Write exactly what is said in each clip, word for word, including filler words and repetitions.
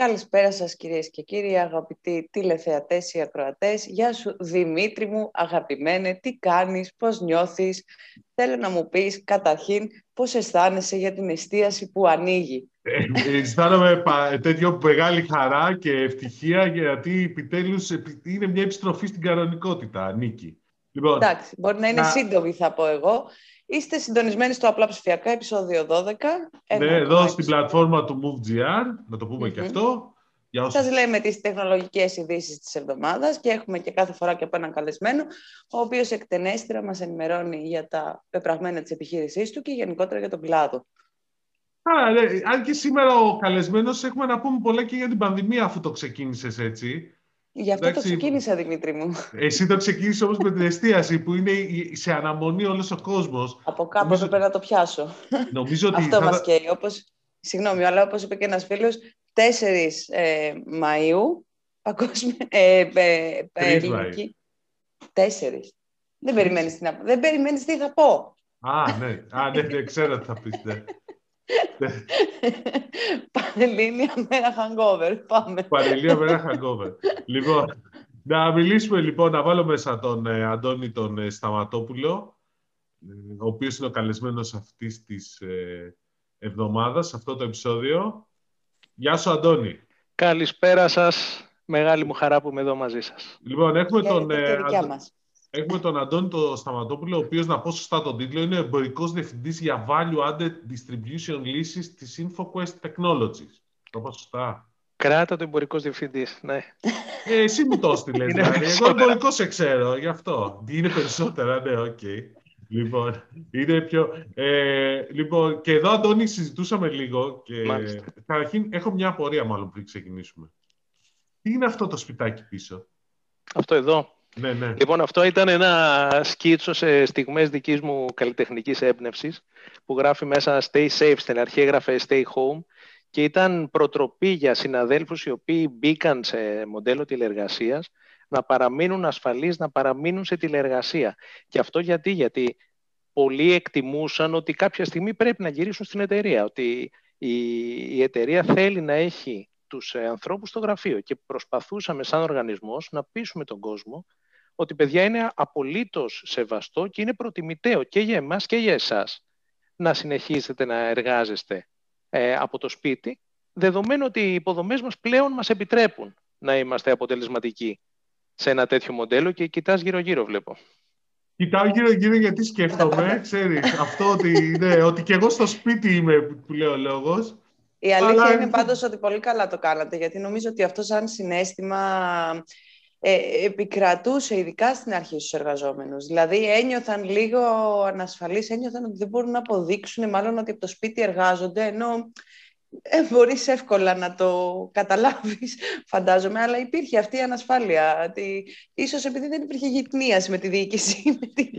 Καλησπέρα σας κυρίες και κύριοι, αγαπητοί τηλεθεατές ή ακροατές. Γεια σου Δημήτρη μου, αγαπημένε, τι κάνεις, πώς νιώθεις? Θέλω να μου πεις καταρχήν πώς αισθάνεσαι για την εστίαση που ανοίγει. Ε, αισθάνομαι τέτοιο μεγάλη χαρά και ευτυχία γιατί επιτέλους είναι μια επιστροφή στην κανονικότητα, Νίκη. Λοιπόν, εντάξει, μπορεί να είναι να... σύντομη θα πω εγώ. Είστε συντονισμένοι στο Απλά Ψηφιακά, επεισόδιο δώδεκα. Ναι, εδώ στην πλατφόρμα του Move.gr, να το πούμε mm-hmm. και αυτό. Για όσους... Σας λέμε τις τεχνολογικές ειδήσεις της εβδομάδας και έχουμε και κάθε φορά και από έναν καλεσμένο, ο οποίος εκτενέστερα μας ενημερώνει για τα πεπραγμένα της επιχείρησής του και γενικότερα για τον κλάδο. Άρα, ναι, αν και σήμερα ο καλεσμένος έχουμε να πούμε πολλά και για την πανδημία, αφού το ξεκίνησες έτσι. Γι' αυτό Εντάξει, το ξεκίνησα, Δημήτρη μου. Εσύ το ξεκίνησες όμως με την εστίαση, που είναι σε αναμονή όλος ο κόσμος. Από κάπου Νομίζω... έπρεπε να το πιάσω. Νομίζω ότι αυτό θα... μας καίει. Όπως... Συγγνώμη, αλλά όπως είπε και ένας φίλος, τέσσερις ε, Μαΐου, παγκόσμια, ε, ε, ε, ελληνική. Τέσσερις. Δεν περιμένεις, τι να... Δεν περιμένεις τι θα πω. Α, ναι. Α, ναι, ναι, ξέρω τι θα πεις. Ναι. Πανελλήνια μέρα hangover. Πάμε. Πανελλήνια μέρα hangover. Λοιπόν, να μιλήσουμε λοιπόν, να βάλω μέσα τον ε, Αντώνη τον ε, Σταματόπουλο, ε, ο οποίος είναι ο καλεσμένος αυτής της ε, εβδομάδας, σε αυτό το επεισόδιο. Γεια σου, Αντώνη. Καλησπέρα σας. Μεγάλη μου χαρά που είμαι εδώ μαζί σας. Λοιπόν, έχουμε τον, ε, Αντώ... μας. έχουμε τον Αντώνη τον Σταματόπουλο, ο οποίος, να πω σωστά τον τίτλο, είναι εμπορικός διευθυντής για Value Added Distribution λύσεις της InfoQuest Technologies. Το πω σωστά. Κράτα το εμπορικός διευθυντής, ναι. Ε, εσύ μου το έστειλες, δηλαδή. Εγώ εμπορικός σε ξέρω, γι' αυτό. Είναι περισσότερα, ναι, οκ. Okay. Λοιπόν, είναι πιο... Ε, λοιπόν, και εδώ, Αντώνη, συζητούσαμε λίγο και καταρχήν έχω μια απορία μάλλον πριν ξεκινήσουμε. Τι είναι αυτό το σπιτάκι πίσω? Αυτό εδώ. Ναι, ναι. Λοιπόν, αυτό ήταν ένα σκίτσο σε στιγμές δικής μου καλλιτεχνικής έμπνευσης που γράφει μέσα Stay Safe, στην αρχή έγραφε Stay Home και ήταν προτροπή για συναδέλφους οι οποίοι μπήκαν σε μοντέλο τηλεεργασίας να παραμείνουν ασφαλείς, να παραμείνουν σε τηλεεργασία. Και αυτό γιατί, γιατί πολλοί εκτιμούσαν ότι κάποια στιγμή πρέπει να γυρίσουν στην εταιρεία, ότι η, η εταιρεία θέλει να έχει τους ανθρώπους στο γραφείο και προσπαθούσαμε σαν οργανισμός να πείσουμε τον κόσμο ότι παιδιά είναι απολύτως σεβαστό και είναι προτιμητέο και για εμάς και για εσάς να συνεχίσετε να εργάζεστε ε, από το σπίτι, δεδομένου ότι οι υποδομές μας πλέον μας επιτρέπουν να είμαστε αποτελεσματικοί σε ένα τέτοιο μοντέλο και κοιτάς γύρω-γύρω βλέπω. Κοιτάω γύρω-γύρω γιατί σκέφτομαι, ξέρεις, αυτό ότι, ναι, ότι και εγώ στο σπίτι είμαι που λέει ο λόγος. Η αλήθεια αλλά... είναι πάντως ότι πολύ καλά το κάνατε, γιατί νομίζω ότι αυτό σαν συναίσθημα ε, επικρατούσε ειδικά στην αρχή στους εργαζόμενους. Δηλαδή ένιωθαν λίγο ανασφαλείς, ένιωθαν ότι δεν μπορούν να αποδείξουν μάλλον ότι από το σπίτι εργάζονται, ενώ ε, μπορείς εύκολα να το καταλάβεις, φαντάζομαι, αλλά υπήρχε αυτή η ανασφάλεια. Ότι, ίσως επειδή δεν υπήρχε γυτνίαση με τη διοίκηση, με, τη...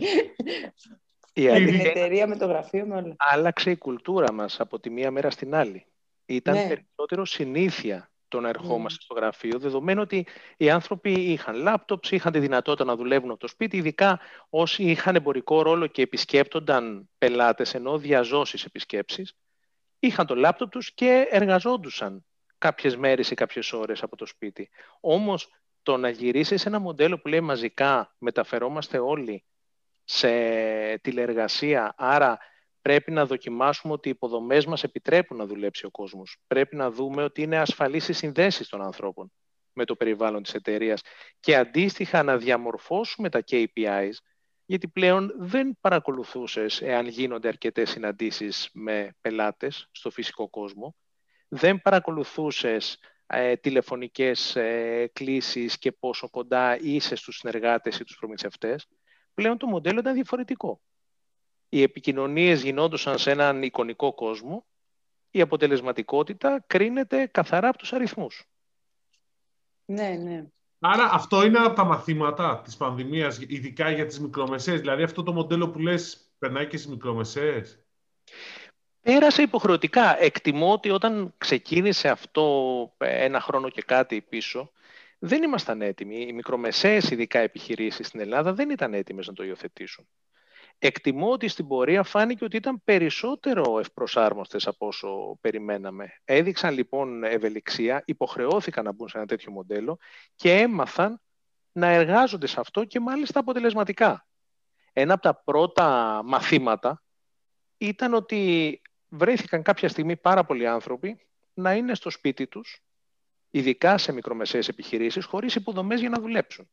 με την εταιρεία, με το γραφείο, με όλα. Άλλαξε η κουλτούρα μας από τη μία μέρα στην άλλη. Ήταν ναι. περισσότερο συνήθεια το να ερχόμαστε mm. στο γραφείο, δεδομένου ότι οι άνθρωποι είχαν λάπτοψ, είχαν τη δυνατότητα να δουλεύουν από το σπίτι, ειδικά όσοι είχαν εμπορικό ρόλο και επισκέπτονταν πελάτες, ενώ διαζώσεις επισκέψεις, είχαν το λάπτοπ τους και εργαζόντουσαν κάποιες μέρες ή κάποιες ώρες από το σπίτι. Όμως το να γυρίσει σε ένα μοντέλο που λέει μαζικά μεταφερόμαστε όλοι σε τηλεεργασία, άρα πρέπει να δοκιμάσουμε ότι οι υποδομές μας επιτρέπουν να δουλέψει ο κόσμος. Πρέπει να δούμε ότι είναι ασφαλείς οι συνδέσεις των ανθρώπων με το περιβάλλον της εταιρείας και αντίστοιχα να διαμορφώσουμε τα κέι πι άις, γιατί πλέον δεν παρακολουθούσες εάν γίνονται αρκετές συναντήσεις με πελάτες στο φυσικό κόσμο, δεν παρακολουθούσες ε, τηλεφωνικές ε, κλήσεις και πόσο κοντά είσαι στους συνεργάτες ή τους προμηθευτές. Πλέον το μοντέλο ήταν διαφορετικό. Οι επικοινωνίες γινόντουσαν σε έναν εικονικό κόσμο, η αποτελεσματικότητα κρίνεται καθαρά από τους αριθμούς. Ναι, ναι. Άρα αυτό είναι από τα μαθήματα της πανδημίας, ειδικά για τις μικρομεσαίες. Δηλαδή αυτό το μοντέλο που λες περνάει και στις μικρομεσαίες. Πέρασε υποχρεωτικά. Εκτιμώ ότι όταν ξεκίνησε αυτό ένα χρόνο και κάτι πίσω, δεν ήμασταν έτοιμοι. Οι μικρομεσαίες ειδικά επιχειρήσεις στην Ελλάδα δεν ήταν έτοιμες να το υιοθετήσουν. Εκτιμώ ότι στην πορεία φάνηκε ότι ήταν περισσότερο ευπροσάρμοστες από όσο περιμέναμε. Έδειξαν λοιπόν ευελιξία, υποχρεώθηκαν να μπουν σε ένα τέτοιο μοντέλο και έμαθαν να εργάζονται σε αυτό και μάλιστα αποτελεσματικά. Ένα από τα πρώτα μαθήματα ήταν ότι βρέθηκαν κάποια στιγμή πάρα πολλοί άνθρωποι να είναι στο σπίτι τους, ειδικά σε μικρομεσαίες επιχειρήσεις, χωρίς υποδομές για να δουλέψουν.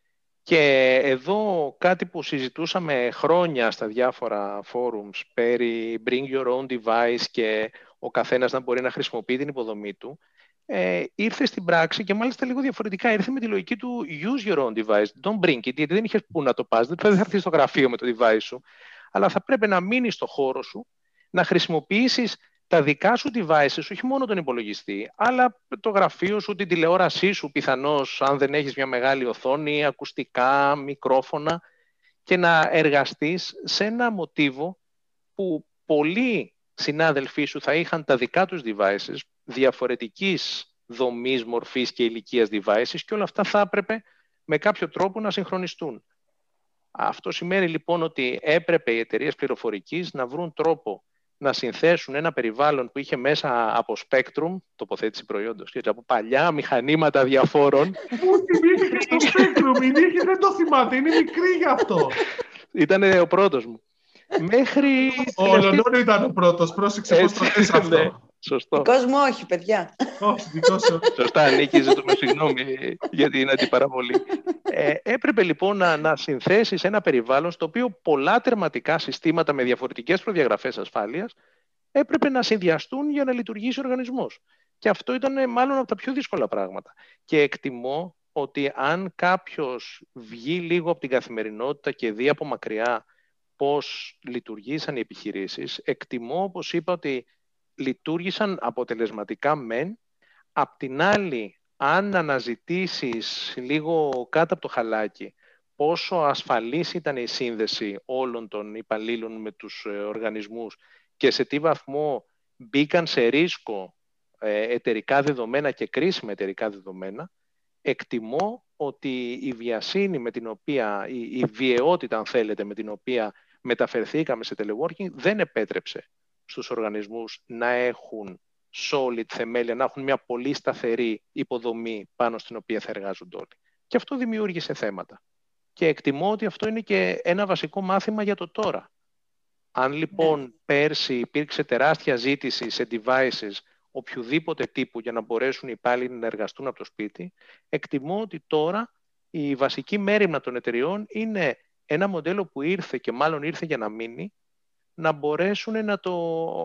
Και εδώ κάτι που συζητούσαμε χρόνια στα διάφορα forums περί bring your own device και ο καθένας να μπορεί να χρησιμοποιεί την υποδομή του, ε, ήρθε στην πράξη και μάλιστα λίγο διαφορετικά. Ήρθε με τη λογική του use your own device, don't bring it, γιατί δεν είχες πού να το πας, δεν θα έρθεις στο γραφείο με το device σου, αλλά θα πρέπει να μείνεις στο χώρο σου, να χρησιμοποιήσεις τα δικά σου devices, όχι μόνο τον υπολογιστή, αλλά το γραφείο σου, την τηλεόρασή σου, πιθανώς αν δεν έχεις μια μεγάλη οθόνη, ακουστικά, μικρόφωνα, και να εργαστείς σε ένα μοτίβο που πολλοί συνάδελφοί σου θα είχαν τα δικά τους devices, διαφορετικής δομής, μορφής και ηλικίας devices, και όλα αυτά θα έπρεπε με κάποιο τρόπο να συγχρονιστούν. Αυτό σημαίνει λοιπόν ότι έπρεπε οι εταιρείες πληροφορικής να βρουν τρόπο να συνθέσουν ένα περιβάλλον που είχε μέσα από Spectrum, τοποθέτηση προϊόντος, και από παλιά μηχανήματα διαφόρων. Πού θυμήθηκε το Spectrum, η Νίκη δεν το θυμάται, είναι μικρή γι' αυτό. Ήτανε ο πρώτος μου. Μέχρι... Ο Λονόνο ήταν ο πρώτος, πρόσεξε πώς το θες αυτό. Ναι, σωστό. Δικός μου όχι, παιδιά. Όχι, δικός σου. Σωστά, Νίκη, ζητούμε συγγνώμη για την αντιπαραβολή. Ε, έπρεπε λοιπόν να, να συνθέσεις ένα περιβάλλον στο οποίο πολλά τερματικά συστήματα με διαφορετικές προδιαγραφές ασφάλειας έπρεπε να συνδυαστούν για να λειτουργήσει ο οργανισμός. Και αυτό ήταν μάλλον από τα πιο δύσκολα πράγματα. Και εκτιμώ ότι αν κάποιος βγει λίγο από την καθημερινότητα και δει από μακριά πώς λειτουργήσαν οι επιχειρήσεις, εκτιμώ, όπως είπα, ότι λειτουργήσαν αποτελεσματικά μεν. Απ' την άλλη, αν αναζητήσεις λίγο κάτω από το χαλάκι πόσο ασφαλής ήταν η σύνδεση όλων των υπαλλήλων με τους οργανισμούς και σε τι βαθμό μπήκαν σε ρίσκο εταιρικά δεδομένα και κρίσιμα εταιρικά δεδομένα, εκτιμώ ότι η βιασύνη με την οποία, η, η βιαιότητα αν θέλετε, με την οποία μεταφερθήκαμε σε teleworking δεν επέτρεψε στους οργανισμούς να έχουν solid θεμέλια, να έχουν μια πολύ σταθερή υποδομή πάνω στην οποία θα εργάζονται όλοι. Και αυτό δημιούργησε θέματα. Και εκτιμώ ότι αυτό είναι και ένα βασικό μάθημα για το τώρα. Αν λοιπόν yeah. πέρσι υπήρξε τεράστια ζήτηση σε devices οποιοδήποτε τύπου για να μπορέσουν οι υπάλληλοι να εργαστούν από το σπίτι, εκτιμώ ότι τώρα η βασική μέριμνα των εταιριών είναι ένα μοντέλο που ήρθε και μάλλον ήρθε για να μείνει, να μπορέσουν να το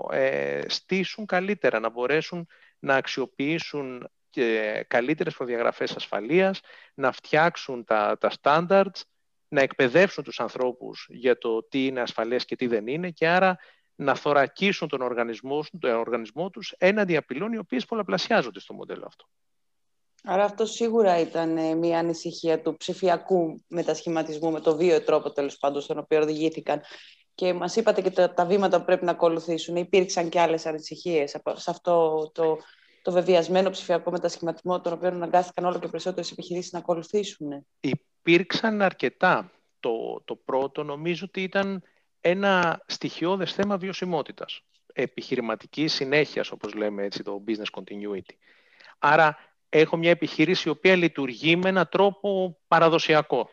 ε, στήσουν καλύτερα, να μπορέσουν να αξιοποιήσουν και καλύτερες προδιαγραφές ασφαλείας, να φτιάξουν τα, τα standards, να εκπαιδεύσουν τους ανθρώπους για το τι είναι ασφαλές και τι δεν είναι, και άρα να θωρακίσουν τον οργανισμό, τον οργανισμό τους έναντι απειλών οι οποίες πολλαπλασιάζονται στο μοντέλο αυτό. Άρα αυτό σίγουρα ήταν μια ανησυχία του ψηφιακού μετασχηματισμού με το βίαιο τρόπο τέλος πάντων στον οποίο οδηγήθηκαν. Και μας είπατε και τα, τα βήματα που πρέπει να ακολουθήσουν. Υπήρξαν και άλλες ανησυχίες σε αυτό το, το βεβαιασμένο ψηφιακό μετασχηματισμό, τον οποίο αναγκάστηκαν όλο και περισσότερες επιχειρήσεις να ακολουθήσουν. Υπήρξαν αρκετά. Το, το πρώτο νομίζω ότι ήταν ένα στοιχειώδες θέμα βιωσιμότητας. Επιχειρηματικής συνέχειας, όπως λέμε έτσι, το business continuity. Άρα έχω μια επιχείρηση η οποία λειτουργεί με έναν τρόπο παραδοσιακό.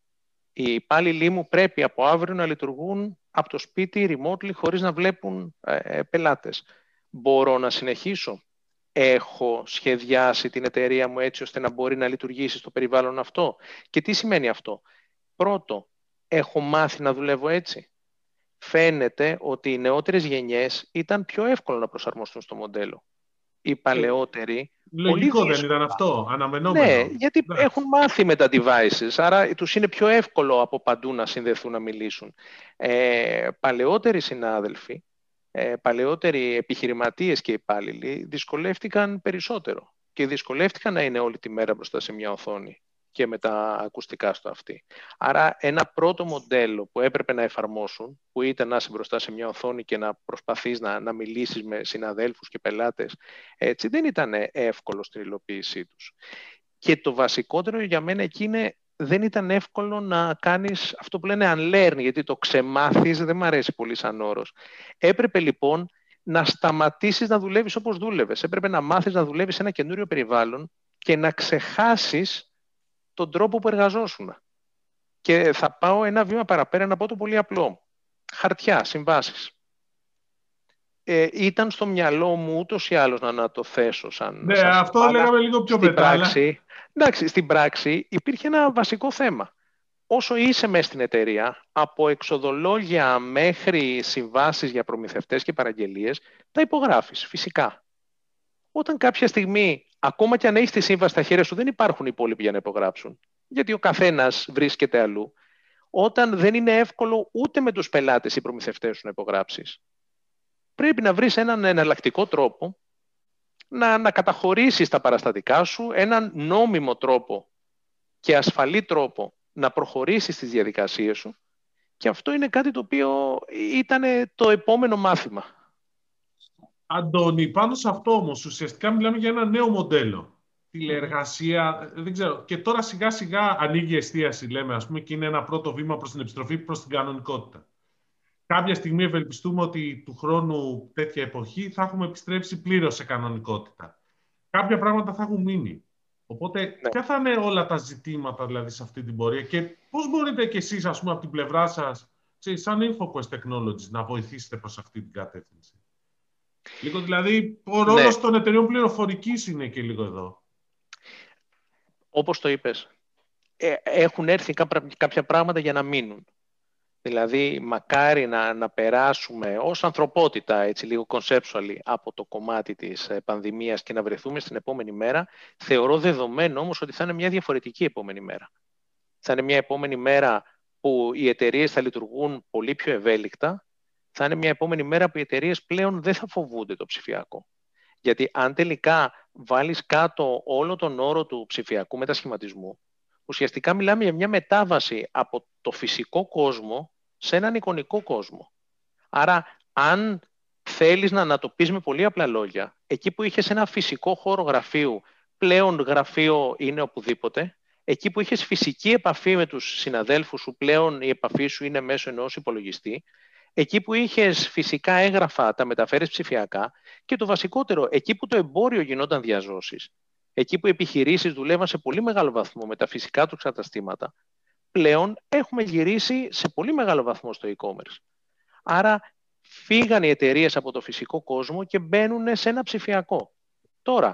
Οι υπάλληλοι μου πρέπει από αύριο να λειτουργούν από το σπίτι remotely χωρίς να βλέπουν ε, πελάτες. Μπορώ να συνεχίσω? Έχω σχεδιάσει την εταιρεία μου έτσι ώστε να μπορεί να λειτουργήσει στο περιβάλλον αυτό? Και τι σημαίνει αυτό? Πρώτο, έχω μάθει να δουλεύω έτσι. Φαίνεται ότι οι νεότερες γενιές ήταν πιο εύκολο να προσαρμοστούν στο μοντέλο. Οι παλαιότεροι... Λογικό δεν ήταν αυτό, αναμενόμενο. Ναι, γιατί ναι. έχουν μάθει με τα devices, άρα τους είναι πιο εύκολο από παντού να συνδεθούν, να μιλήσουν. Ε, παλαιότεροι συνάδελφοι, ε, παλαιότεροι επιχειρηματίες και υπάλληλοι δυσκολεύτηκαν περισσότερο και δυσκολεύτηκαν να είναι όλη τη μέρα μπροστά σε μια οθόνη και με τα ακουστικά στο αυτί. Άρα ένα πρώτο μοντέλο που έπρεπε να εφαρμόσουν, που ήταν να είσαι μπροστά σε μια οθόνη και να προσπαθείς να, να μιλήσεις με συναδέλφους και πελάτες, έτσι δεν ήταν εύκολο στην υλοποίησή τους. Και το βασικότερο για μένα εκεί είναι δεν ήταν εύκολο να κάνεις αυτό που λένε unlearn, γιατί το ξεμάθεις δεν μου αρέσει πολύ σαν όρος. Έπρεπε λοιπόν να σταματήσεις να δουλεύεις όπως δούλευες. Έπρεπε να μάθεις να δουλεύεις σε ένα καινούριο περιβάλλον και να ξεχάσεις τον τρόπο που εργαζόσουν. Και θα πάω ένα βήμα παραπέρα να πω το πολύ απλό. Χαρτιά, συμβάσεις. Ε, ήταν στο μυαλό μου ούτως ή άλλως να, να το θέσω σαν... Ναι, σαν αυτό συμβάλα. λέγαμε λίγο πιο στην μετά. Πράξη, Αλλά... εντάξει, στην πράξη υπήρχε ένα βασικό θέμα. Όσο είσαι μέσα στην εταιρεία, από εξοδολόγια μέχρι συμβάσεις για προμηθευτές και παραγγελίες, τα υπογράφεις, φυσικά. Όταν κάποια στιγμή, ακόμα και αν έχεις τη σύμβαση στα χέρια σου, δεν υπάρχουν οι υπόλοιποι για να υπογράψουν. Γιατί ο καθένας βρίσκεται αλλού. Όταν δεν είναι εύκολο ούτε με τους πελάτες ή προμηθευτές σου να υπογράψεις, πρέπει να βρεις έναν εναλλακτικό τρόπο να, να καταχωρήσεις τα παραστατικά σου, έναν νόμιμο τρόπο και ασφαλή τρόπο να προχωρήσεις τις διαδικασίες σου, και αυτό είναι κάτι το οποίο ήταν το επόμενο μάθημα. Αντώνη, πάνω σε αυτό όμως, ουσιαστικά μιλάμε για ένα νέο μοντέλο. Τηλεεργασία, δεν ξέρω. Και τώρα σιγά σιγά ανοίγει η εστίαση, λέμε, ας πούμε, και είναι ένα πρώτο βήμα προς την επιστροφή προς την κανονικότητα. Κάποια στιγμή ευελπιστούμε ότι του χρόνου τέτοια εποχή θα έχουμε επιστρέψει πλήρως σε κανονικότητα. Κάποια πράγματα θα έχουν μείνει. Οπότε, ναι. Ποια θα είναι όλα τα ζητήματα δηλαδή σε αυτή την πορεία και πώς μπορείτε κι εσείς, ας πούμε, από την πλευρά σας, σαν InfoQuest Technologies, να βοηθήσετε προς αυτή την κατεύθυνση? Λίγο δηλαδή, ο ρόλος ναι. των εταιρείων πληροφορικής είναι και λίγο εδώ. Όπως το είπες, ε, έχουν έρθει κάποια πράγματα για να μείνουν. Δηλαδή, μακάρι να, να περάσουμε ως ανθρωπότητα, έτσι λίγο conceptually, από το κομμάτι της πανδημίας και να βρεθούμε στην επόμενη μέρα. Θεωρώ δεδομένο όμως ότι θα είναι μια διαφορετική επόμενη μέρα. Θα είναι μια επόμενη μέρα που οι εταιρείες θα λειτουργούν πολύ πιο ευέλικτα. Θα είναι μια επόμενη μέρα που οι εταιρείες πλέον δεν θα φοβούνται το ψηφιακό. Γιατί αν τελικά βάλεις κάτω όλο τον όρο του ψηφιακού μετασχηματισμού, ουσιαστικά μιλάμε για μια μετάβαση από το φυσικό κόσμο σε έναν εικονικό κόσμο. Άρα, αν θέλεις να, να το πεις με πολύ απλά λόγια, εκεί που είχες ένα φυσικό χώρο γραφείου, πλέον γραφείο είναι οπουδήποτε. Εκεί που είχες φυσική επαφή με τους συναδέλφους σου, πλέον η επαφή σου είναι μέσω ενός υπολογιστή. Εκεί που είχες φυσικά έγγραφα, τα μεταφέρεις ψηφιακά. Και το βασικότερο, εκεί που το εμπόριο γινόταν διαζώσεις, εκεί που οι επιχειρήσεις δουλεύαν σε πολύ μεγάλο βαθμό με τα φυσικά τους καταστήματα, πλέον έχουμε γυρίσει σε πολύ μεγάλο βαθμό στο e-commerce. Άρα φύγαν οι εταιρείες από το φυσικό κόσμο και μπαίνουν σε ένα ψηφιακό. Τώρα,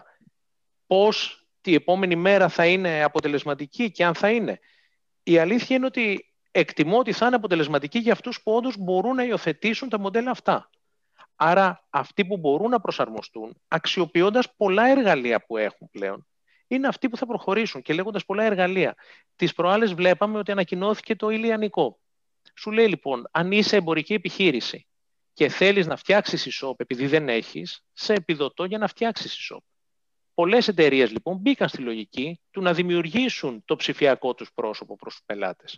πώς την επόμενη μέρα θα είναι αποτελεσματική και αν θα είναι? Η αλήθεια είναι ότι εκτιμώ ότι θα είναι αποτελεσματική για αυτούς που όντως μπορούν να υιοθετήσουν τα μοντέλα αυτά. Άρα αυτοί που μπορούν να προσαρμοστούν, αξιοποιώντας πολλά εργαλεία που έχουν πλέον, είναι αυτοί που θα προχωρήσουν. Και λέγοντας πολλά εργαλεία, τις προάλλες βλέπαμε ότι ανακοινώθηκε το ηλιανικό. Σου λέει λοιπόν, αν είσαι εμπορική επιχείρηση και θέλεις να φτιάξεις e-shop επειδή δεν έχεις, σε επιδοτώ για να φτιάξεις e-shop. Πολλές εταιρείες λοιπόν μπήκαν στη λογική του να δημιουργήσουν το ψηφιακό τους πρόσωπο προς τους πελάτες.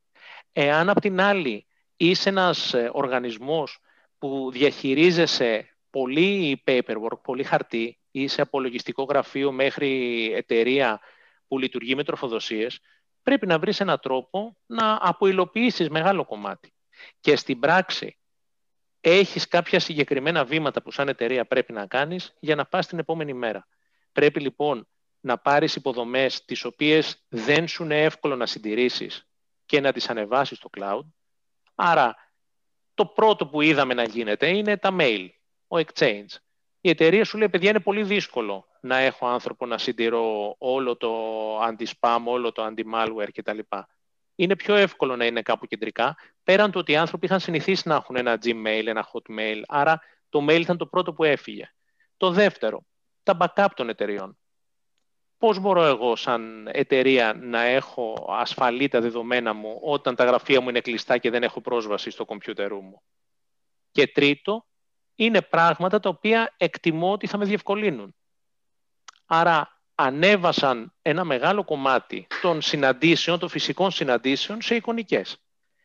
Εάν απ' την άλλη είσαι ένας οργανισμός που διαχειρίζεσαι πολύ paperwork, πολύ χαρτί, ή σε απολογιστικό γραφείο μέχρι εταιρεία που λειτουργεί με τροφοδοσίες, πρέπει να βρεις έναν τρόπο να απουλοποιήσεις μεγάλο κομμάτι. Και στην πράξη έχεις κάποια συγκεκριμένα βήματα που σαν εταιρεία πρέπει να κάνεις για να πας την επόμενη μέρα. Πρέπει λοιπόν να πάρεις υποδομές τις οποίες δεν σου είναι εύκολο να συντηρήσεις και να τις ανεβάσεις στο cloud. Άρα το πρώτο που είδαμε να γίνεται είναι τα mail, ο exchange. Η εταιρεία σου λέει, παιδιά, είναι πολύ δύσκολο να έχω άνθρωπο να συντηρώ όλο το anti-spam, όλο το anti-malware κτλ. Είναι πιο εύκολο να είναι κάπου κεντρικά, πέραν του ότι οι άνθρωποι είχαν συνηθίσει να έχουν ένα Gmail, ένα Hotmail, άρα το mail ήταν το πρώτο που έφυγε. Το δεύτερο, τα backup των εταιρεών. Πώς μπορώ εγώ σαν εταιρεία να έχω ασφαλή τα δεδομένα μου όταν τα γραφεία μου είναι κλειστά και δεν έχω πρόσβαση στο κομπιούτερ μου? Και τρίτο, είναι πράγματα τα οποία εκτιμώ ότι θα με διευκολύνουν. Άρα ανέβασαν ένα μεγάλο κομμάτι των συναντήσεων, των φυσικών συναντήσεων σε εικονικές.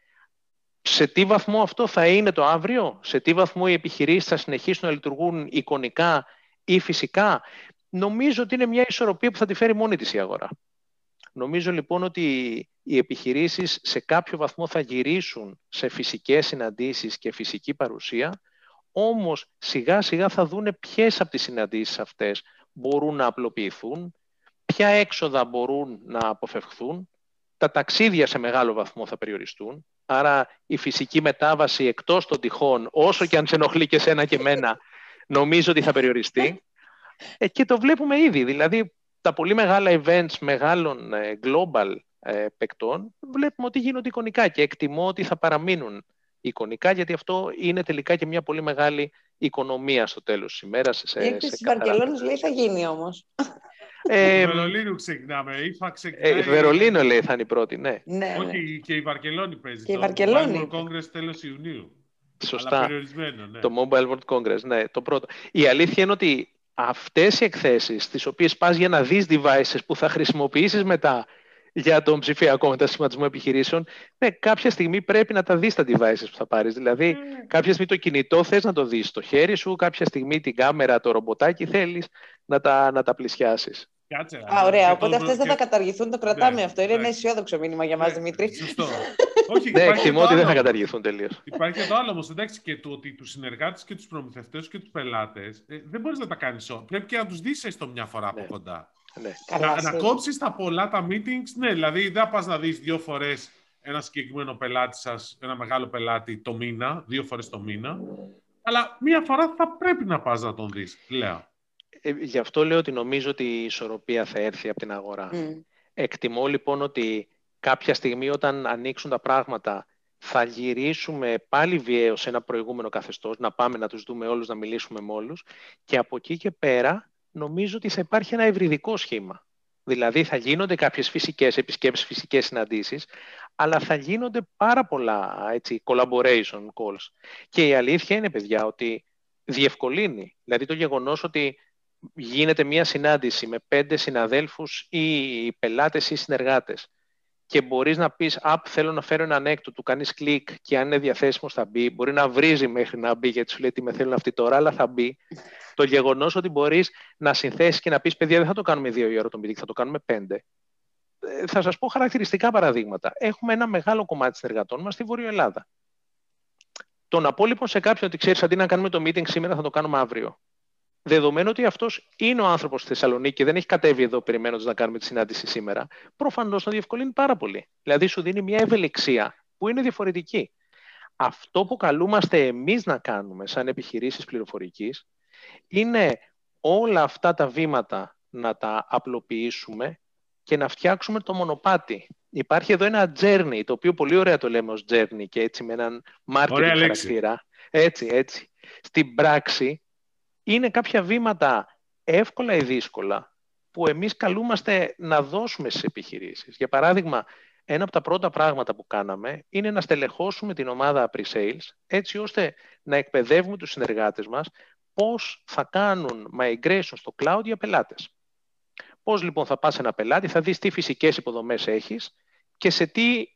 Σε τι βαθμό αυτό θα είναι το αύριο? Σε τι βαθμό οι επιχειρήσεις θα συνεχίσουν να λειτουργούν εικονικά ή φυσικά? Νομίζω ότι είναι μια ισορροπία που θα τη φέρει μόνη της η αγορά. Νομίζω λοιπόν ότι οι επιχειρήσεις σε κάποιο βαθμό θα γυρίσουν σε φυσικές συναντήσεις και φυσική παρουσία, όμως σιγά σιγά θα δούνε ποιες από τις συναντήσεις αυτές μπορούν να απλοποιηθούν, ποια έξοδα μπορούν να αποφευχθούν, τα ταξίδια σε μεγάλο βαθμό θα περιοριστούν, άρα η φυσική μετάβαση εκτός των τυχών, όσο και αν σε ενοχλεί και σένα και εμένα, νομίζω ότι θα περιοριστεί. Ε, και το βλέπουμε ήδη, δηλαδή τα πολύ μεγάλα events μεγάλων ε, global ε, παικτών βλέπουμε ότι γίνονται εικονικά και εκτιμώ ότι θα παραμείνουν εικονικά, γιατί αυτό είναι τελικά και μια πολύ μεγάλη οικονομία στο τέλος της ημέρας. Η έκθεση της Βαρκελόνης λέει θα γίνει όμως. Ε, Βερολίνου ξεκινάμε. Ήφα ξεκινάει... ε, Βερολίνο λέει θα είναι η πρώτη, ναι. ναι Όχι, ναι. και η Βαρκελόνη παίζει. Και το η Βαρκελόνη. Mobile World Congress τέλος Ιουνίου. Σωστά. Αλλά περιορισμένο, ναι. Το Mobile World Congress, ναι, το πρώτο. Η αλήθεια είναι ότι αυτές οι εκθέσεις, τις οποίες πας για να δεις devices που θα χρησιμοποιήσεις μετά για τον ψηφιακό μετασχηματισμό επιχειρήσεων, ναι, κάποια στιγμή πρέπει να τα δεις τα devices που θα πάρεις. Δηλαδή, mm. κάποια στιγμή το κινητό θες να το δεις στο χέρι σου, κάποια στιγμή την κάμερα, το ρομποτάκι θέλεις να τα, να τα πλησιάσεις. Κάτσε, Α, ωραία. Οπότε το... αυτές δεν και... θα καταργηθούν, το κρατάμε ναι, αυτό. Είναι ναι. ένα αισιόδοξο μήνυμα για μας, ναι, Δημήτρη. Σωστό. Όχι, ναι, εκτιμώ ότι άλλο. δεν θα καταργηθούν τελείως. Υπάρχει και το άλλο όμως, εντάξει, και το ότι τους συνεργάτες και τους προμηθευτές και τους πελάτες ε, δεν μπορείς να τα κάνεις όλα. Πρέπει και να τους δεις έστω μια φορά από ναι. κοντά. Ναι. Να, να κόψεις τα πολλά τα meetings, ναι, δηλαδή δεν πας να δεις δύο φορές ένα συγκεκριμένο πελάτη σας, ένα μεγάλο πελάτη το μήνα, δύο φορές το μήνα, αλλά μία φορά θα πρέπει να πας να τον δεις, λέω. Ε, γι' αυτό λέω ότι νομίζω ότι η ισορροπία θα έρθει από την αγορά. Mm. Εκτιμώ λοιπόν ότι κάποια στιγμή όταν ανοίξουν τα πράγματα θα γυρίσουμε πάλι βιαίως σε ένα προηγούμενο καθεστώς, να πάμε να τους δούμε όλους, να μιλήσουμε με όλους και από εκεί και πέρα νομίζω ότι θα υπάρχει ένα ευρυδικό σχήμα. Δηλαδή θα γίνονται κάποιες φυσικές επισκέψεις, φυσικές συναντήσεις, αλλά θα γίνονται πάρα πολλά έτσι, collaboration calls. Και η αλήθεια είναι, παιδιά, ότι διευκολύνει. Δηλαδή το γεγονός ότι γίνεται μια συνάντηση με πέντε συναδέλφους ή πελάτες ή συνεργάτες και μπορείς να πεις «Απ, θέλω να φέρω έναν έκτο», του κάνεις κλικ και αν είναι διαθέσιμος θα μπει. Μπορεί να βρίζει μέχρι να μπει γιατί σου λέει «Τι με θέλουν αυτοί τώρα», αλλά θα μπει. Το γεγονός ότι μπορείς να συνθέσεις και να πεις «Παιδιά, δεν θα το κάνουμε δύο η ώρα το meeting, θα το κάνουμε πέντε». Ε, θα σας πω χαρακτηριστικά παραδείγματα. Έχουμε ένα μεγάλο κομμάτι συνεργατών μας στη Βόρειο Ελλάδα. Το να πω λοιπόν σε κάποιον ότι ξέρεις, αντί να κάνουμε το meeting σήμερα, θα το κάνουμε αύριο. Δεδομένου ότι αυτός είναι ο άνθρωπος στη Θεσσαλονίκη και δεν έχει κατέβει εδώ περιμένοντας να κάνουμε τη συνάντηση σήμερα, προφανώς θα διευκολύνει πάρα πολύ. Δηλαδή σου δίνει μια ευελιξία που είναι διαφορετική. Αυτό που καλούμαστε εμείς να κάνουμε σαν επιχειρήσεις πληροφορικής είναι όλα αυτά τα βήματα να τα απλοποιήσουμε και να φτιάξουμε το μονοπάτι. Υπάρχει εδώ ένα journey, το οποίο πολύ ωραία το λέμε ως journey και έτσι με έναν marketing χαρακτήρα. Έτσι, έτσι. Στην πράξη είναι κάποια βήματα εύκολα ή δύσκολα που εμείς καλούμαστε να δώσουμε στις επιχειρήσεις. Για παράδειγμα, ένα από τα πρώτα πράγματα που κάναμε είναι να στελεχώσουμε την ομάδα pre-sales έτσι ώστε να εκπαιδεύουμε τους συνεργάτες μας πώς θα κάνουν migration στο cloud για πελάτες. Πώς λοιπόν θα πας σε ένα πελάτη, θα δεις τι φυσικές υποδομές έχεις και σε τι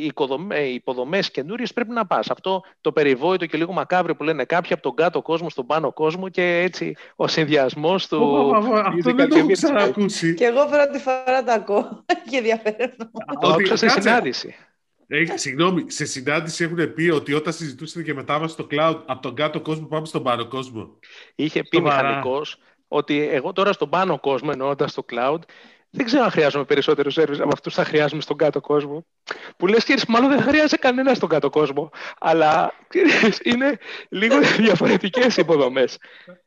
υποδομές καινούριες πρέπει να πας. Αυτό το περιβόητο και λίγο μακάβριο που λένε κάποιοι από τον κάτω κόσμο στον πάνω κόσμο και έτσι ο συνδυασμός του... Αυτό δεν το έχω ξανακούσει. Και εγώ πρώτη φορά το ακούω και ενδιαφέρον. Το άκουσα σε συνάντηση. Ε, συγγνώμη, σε συνάντηση έχουν πει ότι όταν συζητούσαν και μετάβαση στο cloud από τον κάτω κόσμο πάμε στον πάνω κόσμο. Είχε πει μηχανικός ότι εγώ τώρα στον πάνω κόσμο, εννοώντας το cloud, δεν ξέρω αν χρειάζομαι περισσότερο service από αυτούς θα χρειάζομαι στον κάτω κόσμο. Που λες, κύριε, μάλλον δεν χρειάζεται κανένα στον κάτω κόσμο. Αλλά κύριε, είναι λίγο διαφορετικές υποδομές.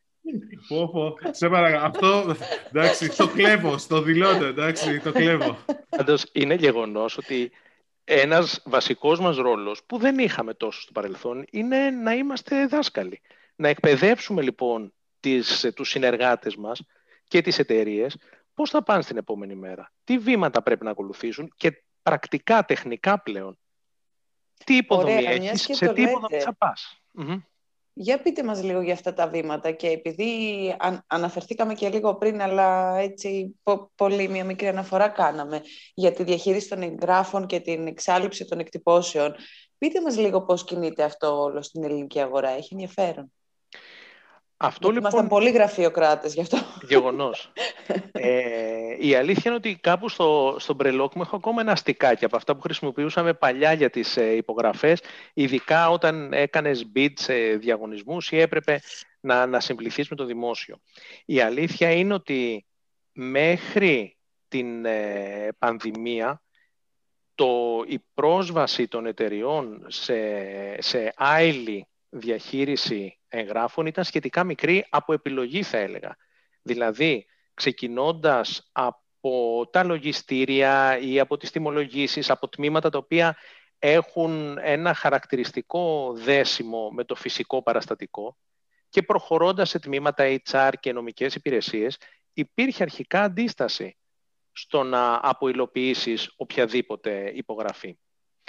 Πω, πω. Σε παρακαλώ. Αυτό, εντάξει, το κλέβω, το δηλώνω, εντάξει, το κλέβω. Πάντως, είναι γεγονός ότι ένας βασικός μας ρόλος, που δεν είχαμε τόσο στο παρελθόν, είναι να είμαστε δάσκαλοι. Να εκπαιδεύσουμε λοιπόν τις, τους συνεργάτες μας και τις εταιρείες πώς θα πάνε στην επόμενη μέρα, τι βήματα πρέπει να ακολουθήσουν και πρακτικά, τεχνικά πλέον. Τι υποδομή Ωραία, έχεις, σε τι λέτε. υποδομή θα πας. Mm-hmm. Για πείτε μας λίγο για αυτά τα βήματα και επειδή αν, αναφερθήκαμε και λίγο πριν, αλλά έτσι πο, πολύ μια μικρή αναφορά κάναμε για τη διαχείριση των εγγράφων και την εξάλειψη των εκτυπώσεων. Πείτε μας λίγο πώς κινείται αυτό όλο στην ελληνική αγορά, έχει ενδιαφέρον. Αυτό, λοιπόν, ήμασταν πολύ γραφειοκράτες γι' αυτό. Γεγονός. Ε, η αλήθεια είναι ότι κάπου στο, στο μπρελόκ μου έχω ακόμα ένα αστικάκι από αυτά που χρησιμοποιούσαμε παλιά για τις ε, υπογραφές, ειδικά όταν έκανες bid σε διαγωνισμούς ή έπρεπε να, να συμπληθείς με το δημόσιο. Η αλήθεια είναι ότι μέχρι την ε, πανδημία το, η πρόσβαση των εταιριών σε, σε άειλη διαχείριση εγγράφων ήταν σχετικά μικρή από επιλογή, θα έλεγα. Δηλαδή, ξεκινώντας από τα λογιστήρια ή από τις τιμολογήσεις, από τμήματα τα οποία έχουν ένα χαρακτηριστικό δέσιμο με το φυσικό παραστατικό και προχωρώντας σε τμήματα έιτς αρ και νομικές υπηρεσίες, υπήρχε αρχικά αντίσταση στο να απουλοποιήσεις οποιαδήποτε υπογραφή.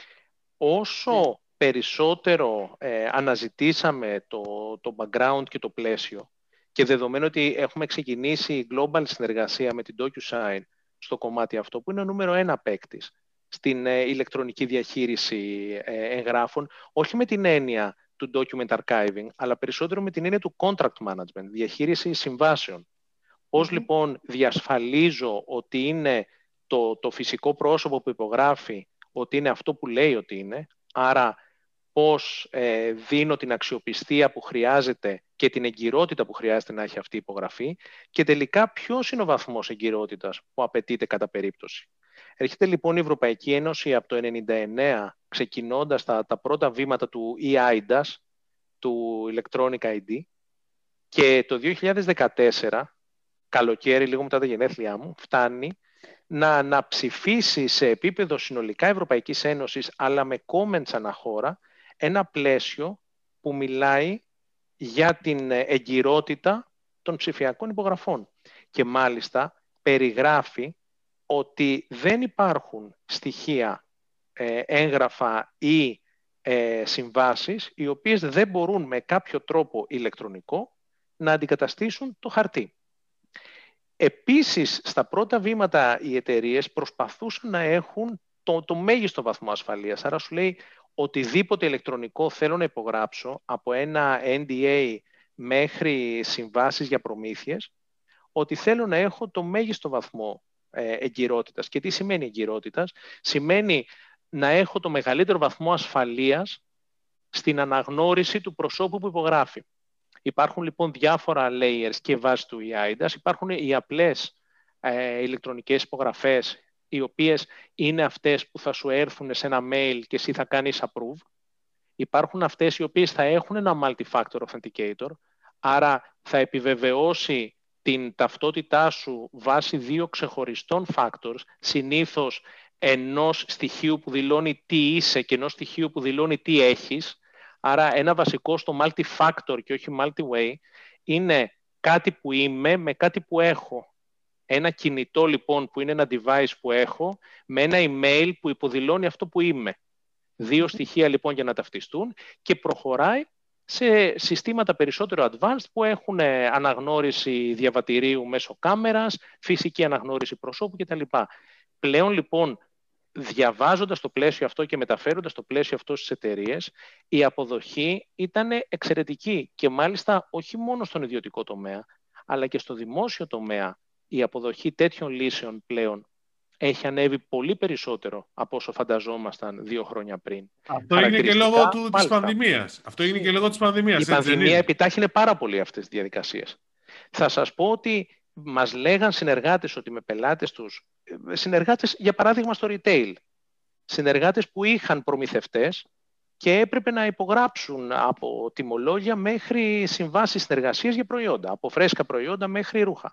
Όσο περισσότερο ε, αναζητήσαμε το, το background και το πλαίσιο και δεδομένου ότι έχουμε ξεκινήσει global συνεργασία με την DocuSign στο κομμάτι αυτό, που είναι ο νούμερο ένα παίκτης στην ε, ηλεκτρονική διαχείριση ε, εγγράφων, όχι με την έννοια του document archiving, αλλά περισσότερο με την έννοια του contract management, διαχείριση συμβάσεων. Πώς mm-hmm. λοιπόν διασφαλίζω ότι είναι το, το φυσικό πρόσωπο που υπογράφει, ότι είναι αυτό που λέει ότι είναι, άρα πώς ε, δίνω την αξιοπιστία που χρειάζεται και την εγκυρότητα που χρειάζεται να έχει αυτή η υπογραφή και τελικά ποιος είναι ο βαθμός εγκυρότητας που απαιτείται κατά περίπτωση. Έρχεται λοιπόν η Ευρωπαϊκή Ένωση από το ενενήντα εννέα, ξεκινώντας τα, τα πρώτα βήματα του ι άι ντι ες, του Electronic άι ντι, και το δύο χιλιάδες δεκατέσσερα, καλοκαίρι, λίγο μετά τα γενέθλιά μου, φτάνει να, να ψηφίσει σε επίπεδο συνολικά Ευρωπαϊκής Ένωσης, αλλά με comments αναχώρα, ένα πλαίσιο που μιλάει για την εγκυρότητα των ψηφιακών υπογραφών. Και μάλιστα περιγράφει ότι δεν υπάρχουν στοιχεία, ε, έγγραφα ή ε, συμβάσεις, οι οποίες δεν μπορούν με κάποιο τρόπο ηλεκτρονικό να αντικαταστήσουν το χαρτί. Επίσης, στα πρώτα βήματα οι εταιρείες προσπαθούσαν να έχουν το, το μέγιστο βαθμό ασφαλείας. Άρα σου λέει οτιδήποτε ηλεκτρονικό θέλω να υπογράψω, από ένα εν ντι έι μέχρι συμβάσεις για προμήθειες, ότι θέλω να έχω το μέγιστο βαθμό ε, εγκυρότητας. Και τι σημαίνει εγκυρότητας? Σημαίνει να έχω το μεγαλύτερο βαθμό ασφαλείας στην αναγνώριση του προσώπου που υπογράφει. Υπάρχουν λοιπόν διάφορα layers και βάσει του ι άι ντι ες. Υπάρχουν οι απλές ε, ηλεκτρονικές υπογραφές, οι οποίες είναι αυτές που θα σου έρθουν σε ένα mail και εσύ θα κάνεις approve. Υπάρχουν αυτές οι οποίες θα έχουν ένα multi-factor authenticator, άρα θα επιβεβαιώσει την ταυτότητά σου βάσει δύο ξεχωριστών factors, συνήθως ενός στοιχείου που δηλώνει τι είσαι και ενός στοιχείου που δηλώνει τι έχεις. Άρα ένα βασικό στο multi-factor και όχι multi-way είναι κάτι που είμαι με κάτι που έχω. Ένα κινητό λοιπόν που είναι ένα device που έχω με ένα email που υποδηλώνει αυτό που είμαι. Δύο στοιχεία λοιπόν για να ταυτιστούν και προχωράει σε συστήματα περισσότερο advanced που έχουν αναγνώριση διαβατηρίου μέσω κάμερας, φυσική αναγνώριση προσώπου κτλ. Πλέον λοιπόν, διαβάζοντας το πλαίσιο αυτό και μεταφέροντας το πλαίσιο αυτό στις εταιρείες, η αποδοχή ήταν εξαιρετική και μάλιστα όχι μόνο στον ιδιωτικό τομέα, αλλά και στο δημόσιο τομέα η αποδοχή τέτοιων λύσεων πλέον έχει ανέβει πολύ περισσότερο από όσο φανταζόμασταν δύο χρόνια πριν. Αυτό είναι και λόγω του, της πανδημίας. Αυτό είναι και λόγω της πανδημίας. Η πανδημία επιτάχυνε πάρα πολύ αυτές τις διαδικασίες. Θα σας πω ότι μας λέγαν συνεργάτες ότι με πελάτες τους, συνεργάτες για παράδειγμα στο retail, συνεργάτες που είχαν προμηθευτές και έπρεπε να υπογράψουν από τιμολόγια μέχρι συμβάσεις συνεργασίας για προϊόντα, από φρέσκα προϊόντα μέχρι ρούχα.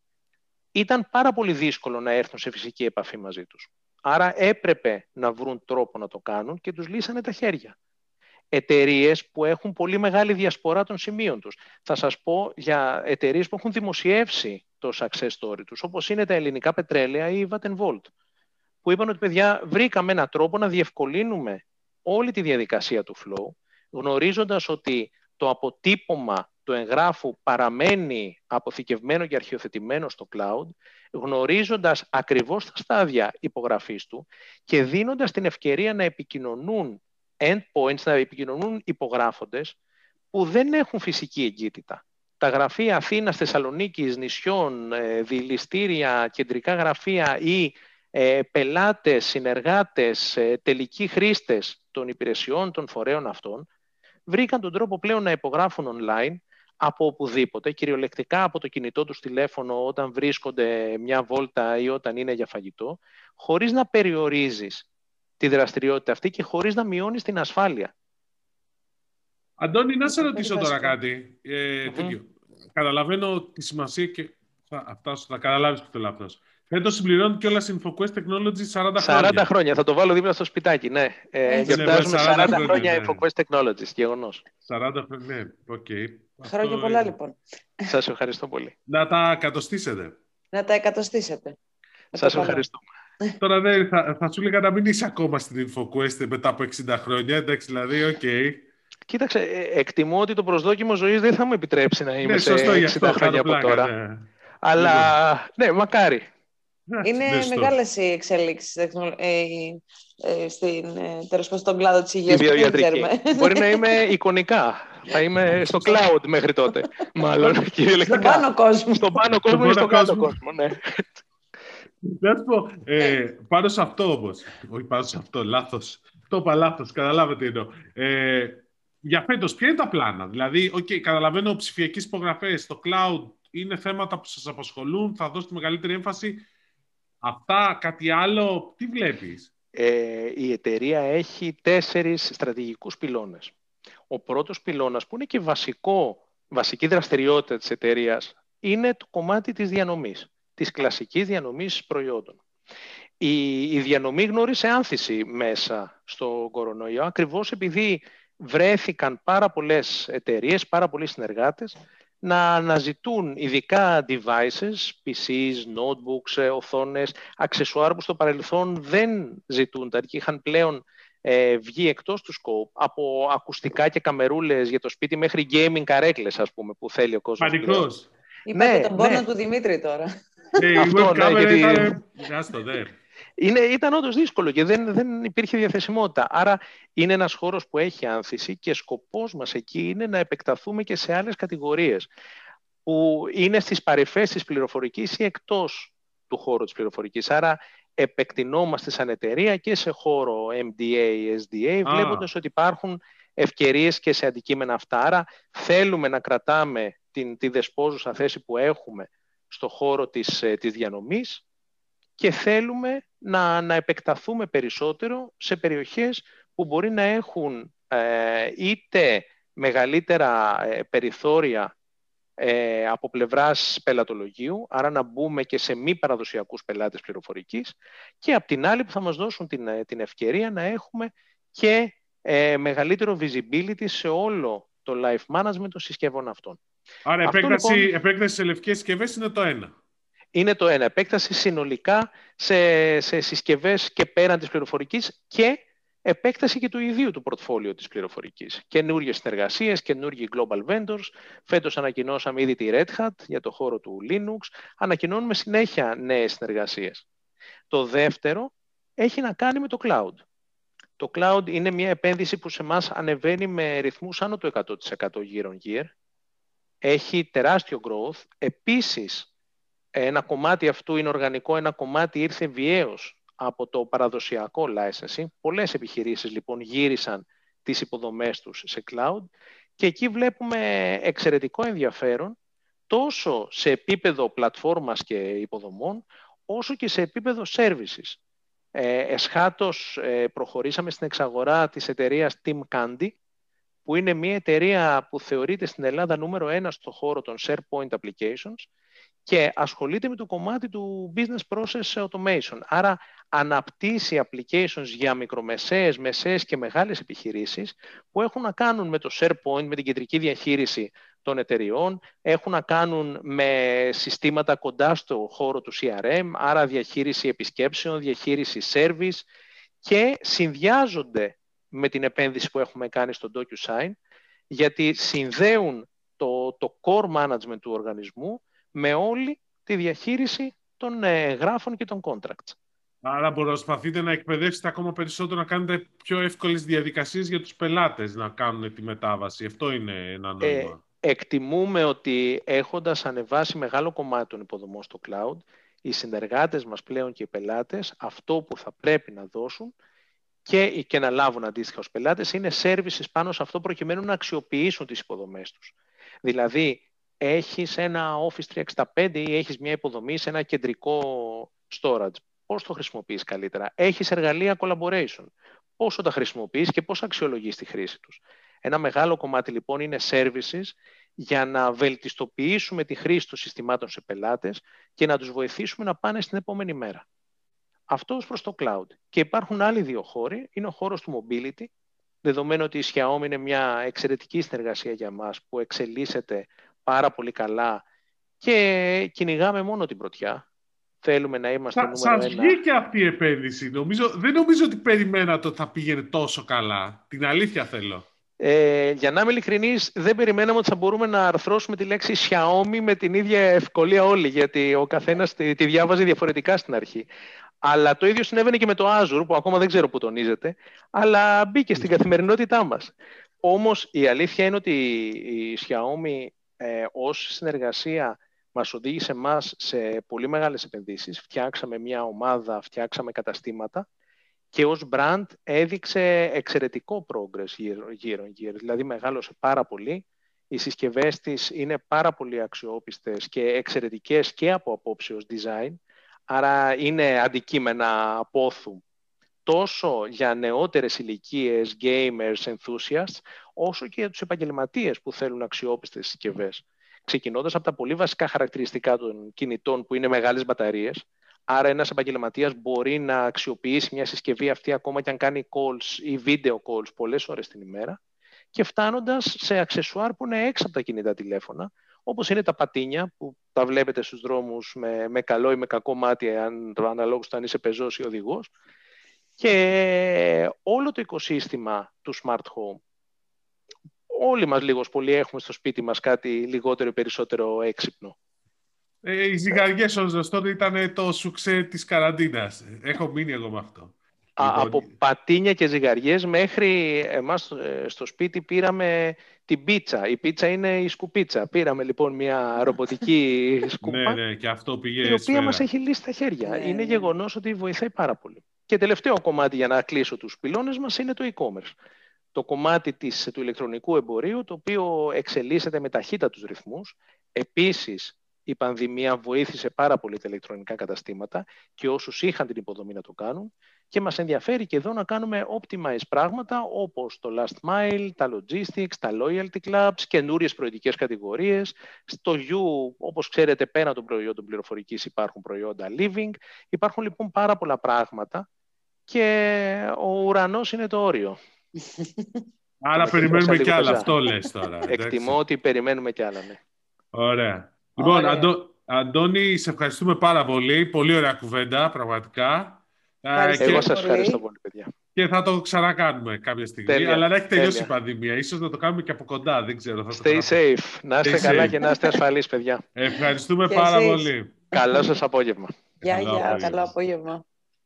Ήταν πάρα πολύ δύσκολο να έρθουν σε φυσική επαφή μαζί τους. Άρα έπρεπε να βρουν τρόπο να το κάνουν και τους λύσανε τα χέρια. Εταιρείες που έχουν πολύ μεγάλη διασπορά των σημείων τους. Θα σας πω για εταιρείες που έχουν δημοσιεύσει το success story τους, όπως είναι τα ελληνικά πετρέλαια ή η Vattenfall, που είπαν ότι παιδιά βρήκαμε έναν τρόπο να διευκολύνουμε όλη τη διαδικασία του flow, γνωρίζοντας ότι το αποτύπωμα του εγγράφου παραμένει αποθηκευμένο και αρχιοθετημένο στο cloud, γνωρίζοντας ακριβώς τα στάδια υπογραφής του και δίνοντας την ευκαιρία να επικοινωνούν endpoints, να επικοινωνούν υπογράφοντες που δεν έχουν φυσική εγκύτητα. τα γραφεία Αθήνας, Θεσσαλονίκης, νησιών, ε, διελιστήρια, κεντρικά γραφεία ή ε, πελάτες, συνεργάτες, ε, τελικοί χρήστες των υπηρεσιών των φορέων αυτών, βρήκαν τον τρόπο πλέον να υπογράφουν online από οπουδήποτε, κυριολεκτικά από το κινητό τους τηλέφωνο όταν βρίσκονται μια βόλτα ή όταν είναι για φαγητό, χωρίς να περιορίζεις τη δραστηριότητα αυτή και χωρίς να μειώνεις την ασφάλεια. Αντώνη, να σε ρωτήσω τώρα κάτι. Ε, Mm-hmm. Καταλαβαίνω τη σημασία και θα, φτάσω, θα καταλάβεις που θέλω να φτάσω. Φέτος συμπληρώνει κιόλας InfoQuest Technologies σαράντα χρόνια. σαράντα χρόνια, θα το βάλω δίπλα στο σπιτάκι, ναι. Ε, γιορτάζουμε σαράντα χρόνια ναι. InfoQuest Technologies, γεγονός. σαράντα χρόνια, ναι, οκ. Okay. Χρόνια Αυτό... πολλά, λοιπόν. Σας ευχαριστώ πολύ. Να τα εκατοστήσετε. Να τα εκατοστήσετε. Σας ευχαριστούμε. Τώρα ναι, θα, θα σου έλεγα να μην είσαι ακόμα στην InfoQuest μετά από εξήντα χρόνια, εντάξει, δηλαδή, οκ. Okay. Κοίταξε, εκτιμώ ότι το προσδόκιμο ζωής δεν θα μου επιτρέψει να είμαι ναι, σε σωστό, εξήντα χρόνια από τώρα. Ναι. Αλλά, ναι, μακάρι. Είναι μεγάλες οι εξέλιξεις ε, ε, στην, ε, τέλος πάντων, στον κλάδο της υγείας. Μπορεί να είμαι εικονικά. Θα είμαι στο cloud μέχρι τότε. Μάλλον, στον πάνω κόσμο. Στον πάνω κόσμο ή στον κάτω κόσμο, ναι. Να σου πω, ε, πάνω σε αυτό όμως. Όχι πάνω σε αυτό, λάθος. Το είπα λάθος, καταλάβετε εννοώ. Ε, για φέτος, ποια είναι τα πλάνα? Δηλαδή, okay, καταλαβαίνω ψηφιακές υπογραφές, το cloud είναι θέματα που σας απασχολούν, θα δώσετε μεγαλύτερη έμφαση. Αυτά, κάτι άλλο, τι βλέπεις? Ε, η εταιρεία έχει τέσσερις στρατηγικούς πυλώνες. Ο πρώτος πυλώνας, που είναι και βασικό, βασική δραστηριότητα της εταιρείας, είναι το κομμάτι της διανομής, της κλασικής διανομής προϊόντων. Η, η διανομή γνώρισε άνθηση μέσα στο κορονοϊό, ακριβώς επειδή βρέθηκαν πάρα πολλές εταιρείες, πάρα πολλοί συνεργάτες, να αναζητούν ειδικά devices, πι σις, notebooks, οθόνες, αξεσουάρ που στο παρελθόν δεν ζητούνταν και είχαν πλέον ε, βγει εκτός του scope, από ακουστικά και καμερούλες για το σπίτι μέχρι gaming καρέκλες, ας πούμε, που θέλει ο κόσμος. Πανικός. Είπατε ναι, τον πόνο ναι. του Δημήτρη τώρα. Ναι, αυτό, ναι, γιατί... ήταν... Άστο, δε. Είναι, ήταν όντως δύσκολο και δεν, δεν υπήρχε διαθεσιμότητα. Άρα είναι ένας χώρος που έχει άνθηση και σκοπός μας εκεί είναι να επεκταθούμε και σε άλλες κατηγορίες που είναι στις παρυφές της πληροφορικής ή εκτός του χώρου της πληροφορικής. Άρα επεκτηνόμαστε σαν εταιρεία και σε χώρο εμ ντι έι, ες ντι έι, ah. βλέποντας ότι υπάρχουν ευκαιρίες και σε αντικείμενα αυτά. Άρα θέλουμε να κρατάμε την, τη δεσπόζουσα θέση που έχουμε στο χώρο της, της διανομής και θέλουμε να, να επεκταθούμε περισσότερο σε περιοχές που μπορεί να έχουν ε, είτε μεγαλύτερα ε, περιθώρια ε, από πλευράς πελατολογίου, άρα να μπούμε και σε μη παραδοσιακούς πελάτες πληροφορικής, και απ' την άλλη που θα μας δώσουν την, την ευκαιρία να έχουμε και ε, μεγαλύτερο visibility σε όλο το life management των συσκευών αυτών. Άρα επέκταση, λοιπόν, επέκταση σε λευκές συσκευές είναι το ένα. Είναι το ένα. Επέκταση συνολικά σε, σε συσκευές και πέραν της πληροφορικής και επέκταση και του ιδίου του πορτφόλιου της πληροφορικής. Καινούργιες συνεργασίες, καινούργιοι global vendors. Φέτος ανακοινώσαμε ήδη τη Red Hat για το χώρο του Linux. Ανακοινώνουμε συνέχεια νέες συνεργασίες. Το δεύτερο έχει να κάνει με το cloud. Το cloud είναι μια επένδυση που σε εμάς ανεβαίνει με ρυθμούς άνω του εκατό τοις εκατό year on year. Έχει τεράστιο growth. Επίσης, ένα κομμάτι αυτού είναι οργανικό, ένα κομμάτι ήρθε βιαίως από το παραδοσιακό licensing. Πολλές επιχειρήσεις λοιπόν γύρισαν τις υποδομές τους σε cloud και εκεί βλέπουμε εξαιρετικό ενδιαφέρον τόσο σε επίπεδο πλατφόρμας και υποδομών, όσο και σε επίπεδο services. Ε, εσχάτως ε, προχωρήσαμε στην εξαγορά της εταιρείας Team Candy, που είναι μια εταιρεία που θεωρείται στην Ελλάδα νούμερο ένα στο χώρο των SharePoint applications και ασχολείται με το κομμάτι του business process automation. Άρα αναπτύσσει applications για μικρομεσαίες, μεσαίες και μεγάλες επιχειρήσεις που έχουν να κάνουν με το SharePoint, με την κεντρική διαχείριση των εταιριών, έχουν να κάνουν με συστήματα κοντά στο χώρο του σι αρ εμ, άρα διαχείριση επισκέψεων, διαχείριση service, και συνδυάζονται με την επένδυση που έχουμε κάνει στο DocuSign, γιατί συνδέουν το, το core management του οργανισμού με όλη τη διαχείριση των ε, γράφων και των contracts. Άρα προσπαθείτε να εκπαιδεύσετε ακόμα περισσότερο, να κάνετε πιο εύκολες διαδικασίες για τους πελάτες να κάνουν τη μετάβαση. Αυτό είναι ένα νόημα. εκτιμούμε ότι έχοντας ανεβάσει μεγάλο κομμάτι των υποδομών στο cloud, οι συνεργάτες μας πλέον και οι πελάτες, αυτό που θα πρέπει να δώσουν και, και να λάβουν αντίστοιχα ως πελάτες, είναι services πάνω σε αυτό προκειμένου να αξιοποιήσουν τις υποδομές τους. Δηλαδή, έχεις ένα Office τριακόσια εξήντα πέντε ή έχεις μια υποδομή σε ένα κεντρικό storage. Πώς το χρησιμοποιείς καλύτερα? Έχεις εργαλεία collaboration. Πόσο τα χρησιμοποιείς και πώς αξιολογείς τη χρήση τους? Ένα μεγάλο κομμάτι λοιπόν είναι services για να βελτιστοποιήσουμε τη χρήση των συστημάτων σε πελάτες και να τους βοηθήσουμε να πάνε στην επόμενη μέρα. Αυτό ως προς το cloud. Και υπάρχουν άλλοι δύο χώροι. Είναι ο χώρος του mobility, δεδομένου ότι η Xiaomi είναι μια εξαιρετική συνεργασία για μας που εξελίσσεται πάρα πολύ καλά και κυνηγάμε μόνο την πρωτιά. Θέλουμε να είμαστε νούμερο Σας ένα. βγήκε αυτή η επένδυση. Νομίζω, δεν νομίζω ότι περιμένατε ότι θα πήγαινε τόσο καλά. Την αλήθεια θέλω. Ε, για να είμαι ειλικρινής, δεν περιμέναμε ότι θα μπορούμε να αρθρώσουμε τη λέξη Xiaomi με την ίδια ευκολία όλοι, γιατί ο καθένας τη, τη διάβαζε διαφορετικά στην αρχή. Αλλά το ίδιο συνέβαινε και με το Azure, που ακόμα δεν ξέρω που τονίζεται, αλλά μπήκε στην καθημερινότητά μας. Όμως η αλήθεια είναι ότι η Xiaomi ε, ως συνεργασία μας οδήγησε εμάς σε πολύ μεγάλες επενδύσεις. Φτιάξαμε μια ομάδα, φτιάξαμε καταστήματα και ως brand έδειξε εξαιρετικό progress year on year. Δηλαδή μεγάλωσε πάρα πολύ. Οι συσκευές της είναι πάρα πολύ αξιόπιστες και εξαιρετικές και από απόψεως design. Άρα είναι αντικείμενα πόθου τόσο για νεότερες ηλικίες, gamers, enthusiasts, όσο και για τους επαγγελματίες που θέλουν αξιόπιστες συσκευές. Ξεκινώντας από τα πολύ βασικά χαρακτηριστικά των κινητών που είναι μεγάλες μπαταρίες. Άρα ένας επαγγελματίας μπορεί να αξιοποιήσει μια συσκευή αυτή ακόμα και αν κάνει calls ή video calls πολλές ώρες την ημέρα, και φτάνοντας σε αξεσουάρ που είναι έξω από τα κινητά τηλέφωνα, όπως είναι τα πατίνια που τα βλέπετε στους δρόμους με, με καλό ή με κακό μάτι, αν, αναλόγως το αν είσαι πεζός ή οδηγός, και όλο το οικοσύστημα του smart home. Όλοι μας λίγος πολύ έχουμε στο σπίτι μας κάτι λιγότερο ή περισσότερο έξυπνο. Ε, οι ζυγαριές ως γνωστόν ήταν το σουξέ της καραντίνας. Έχω μείνει εγώ με αυτό. Α, λοιπόν... Από πατίνια και ζυγαριές μέχρι εμάς στο σπίτι πήραμε την πίτσα. Η πίτσα είναι η σκουπίτσα. Πήραμε λοιπόν μια ρομποτική σκούπα, ναι, ναι, και αυτό πήγε η οποία σφαίρα. μας έχει λύσει τα χέρια. Ναι, είναι ναι. γεγονός ότι βοηθάει πάρα πολύ. Και τελευταίο κομμάτι για να κλείσω τους πυλώνες μας είναι το e-commerce. Το κομμάτι της, του ηλεκτρονικού εμπορίου, το οποίο εξελίσσεται με ταχύτατους ρυθμούς. Επίσης, η πανδημία βοήθησε πάρα πολύ τα ηλεκτρονικά καταστήματα και όσους είχαν την υποδομή να το κάνουν, και μας ενδιαφέρει και εδώ να κάνουμε optimize πράγματα όπως το last mile, τα logistics, τα loyalty clubs, καινούριες προϊόντικές κατηγορίες. Στο U, όπως ξέρετε, πέραν των προϊόντων πληροφορικής υπάρχουν προϊόντα living. Υπάρχουν λοιπόν πάρα πολλά πράγματα και ο ουρανός είναι το όριο. Άρα περιμένουμε κι άλλα, αυτό λες τώρα. Εκτιμώ ότι περιμένουμε κι άλλα, ναι. Ωραία. Λοιπόν, Αντώ, Αντώνη, σε ευχαριστούμε πάρα πολύ. Πολύ ωραία κουβέντα, πραγματικά. Ευχαριστώ Εγώ πολύ. σας ευχαριστώ πολύ, παιδιά. Και θα το ξανακάνουμε κάποια στιγμή. Τέλεια. Αλλά να έχει τελειώσει Τέλεια. η πανδημία. Ίσως να το κάνουμε και από κοντά, δεν ξέρω. Θα Stay το safe. Να είστε Stay καλά safe. και να είστε ασφαλείς, παιδιά. Ευχαριστούμε Και πάρα εσείς. πολύ. Καλό σας απόγευμα. Γεια, Καλό γεια. απόγευμα. Καλό απόγευμα.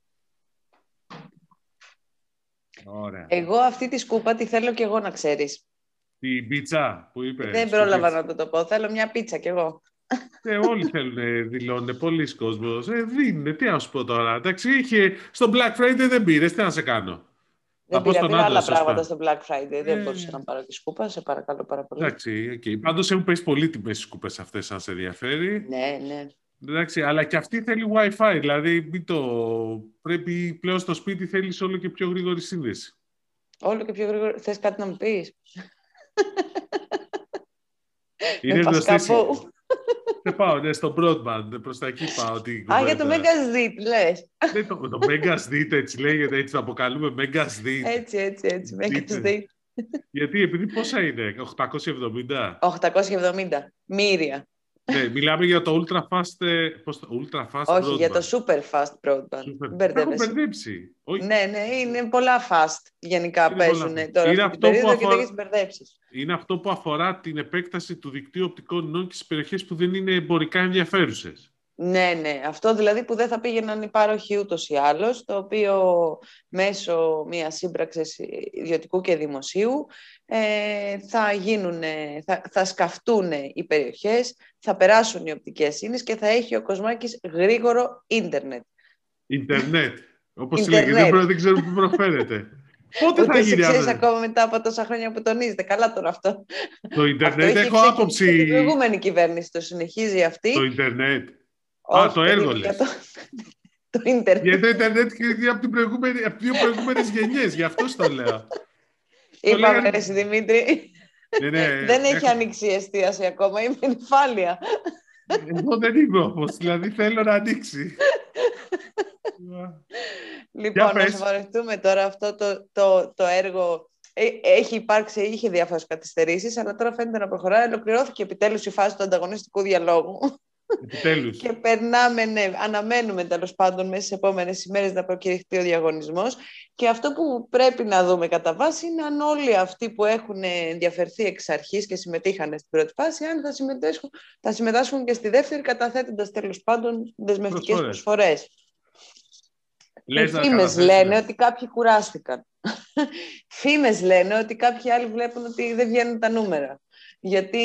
Ωραία. Εγώ αυτή τη σκούπα τη θέλω κι εγώ, να ξέρεις. Την πίτσα που είπε. Δεν πρόλαβα να το το πω. Θέλω μια πίτσα κι εγώ. Ε, όλοι θέλουν, δηλώνουν, πολλοί κόσμος. Ε, δίνουν, τι να σου πω τώρα. Εντάξει, είχε, στο Black Friday δεν πήρες, τι να σε κάνω. Δεν πω πήρα, στον πήρα άντρα, άλλα σωστά. πράγματα στο Black Friday. Ε. Δεν μπορούσα να πάρω τη σκούπα. Σε παρακαλώ πάρα πολύ. Εντάξει, okay. Πάντως έχουν πέσει πολύ τιμές οι σκούπες αυτές, αν σε ενδιαφέρει. Ναι, ναι. Εντάξει, αλλά και αυτή θέλει Wi-Fi, δηλαδή μην το... πρέπει πλέον στο σπίτι θέλεις όλο και πιο γρήγορη σύνδεση. Όλο και πιο γρήγορα. Θες κάτι να μου πεις? Είναι Με πας γνωστή. κάπου. Δεν πάω, ναι, στο broadband, προς τα εκεί πάω. Την Α, για το κουβέντα. Megasdit, λες. Ναι, το, το Megasdit έτσι λέγεται, έτσι το αποκαλούμε Megasdit. Έτσι, έτσι, έτσι. Δείτε. Megasdit. Γιατί, επειδή πόσα είναι, οκτακόσια εβδομήντα. οκτακόσια εβδομήντα. Μύρια. Ναι, μιλάμε για το ultra fast, ε, πώς το, ultra fast Όχι, broadband. για το super fast broadband. Super... Μην Τα έχω μπερδεύεσαι. μπερδέψει. Όχι. Ναι, ναι, είναι πολλά fast γενικά Είναι παίζουν πολλά fast. τώρα Είναι αυτή την αυτό που περίοδο και το αφορά- έχεις μπερδέψει. Είναι αυτό που αφορά την επέκταση του δικτύου οπτικών ινών και στις περιοχές που δεν είναι εμπορικά ενδιαφέρουσες. Ναι, ναι. Αυτό δηλαδή που δεν θα πήγαιναν υπάροχοι ούτως ή άλλως, το οποίο μέσω μιας σύμπραξης ιδιωτικού και δημοσίου ε, θα, γίνουνε, θα, θα σκαφτούν οι περιοχές, θα περάσουν οι οπτικές ίνες και θα έχει ο Κοσμάκης γρήγορο ίντερνετ. Ιντερνετ. Όπως λέγεται, δεν, προ, δεν ξέρω πού προφέρεται. Πότε Ούτε θα γίνει εσύ ξέρεις αυτό? ακόμα μετά από τόσα χρόνια που τονίζετε. Καλά τώρα αυτό. Το ίντερνετ έχω άποψη. Η προηγούμενη κυβέρνηση το συνεχίζει αυτή. Το ίντερνετ. Όχι, Α, το έργο για λες. Το, το ίντερνετ. Για το ίντερνετ και από, την προηγούμενη, από δύο προηγούμενες γενιές, γι' αυτό το λέω. Είπαμε, λέγανε... εσύ Δημήτρη. Ναι, ναι, δεν έχει έχω... ανοίξει η εστίαση ακόμα, είμαι νυφάλια. Εγώ δεν είμαι όμως, δηλαδή θέλω να ανοίξει. Λοιπόν, να σοβαρευτούμε τώρα αυτό το, το, το έργο. Έχει υπάρξει, είχε διάφορες καθυστερήσεις, αλλά τώρα φαίνεται να προχωράει. Ολοκληρώθηκε επιτέλους η φάση του ανταγωνιστικού διαλόγου. Επιτέλους. Και περνάμε, ναι, αναμένουμε τέλος πάντων μέσα στις επόμενες ημέρες να προκηρυχτεί ο διαγωνισμός. Και αυτό που πρέπει να δούμε κατά βάση είναι αν όλοι αυτοί που έχουν ενδιαφερθεί εξ αρχής και συμμετείχαν στην πρώτη φάση, αν θα συμμετάσχουν, θα συμμετάσχουν και στη δεύτερη, καταθέτοντας τέλος πάντων δεσμευτικές προσφορές. Οι φήμες λένε ότι κάποιοι κουράστηκαν. Φήμες λένε ότι κάποιοι άλλοι βλέπουν ότι δεν βγαίνουν τα νούμερα. Γιατί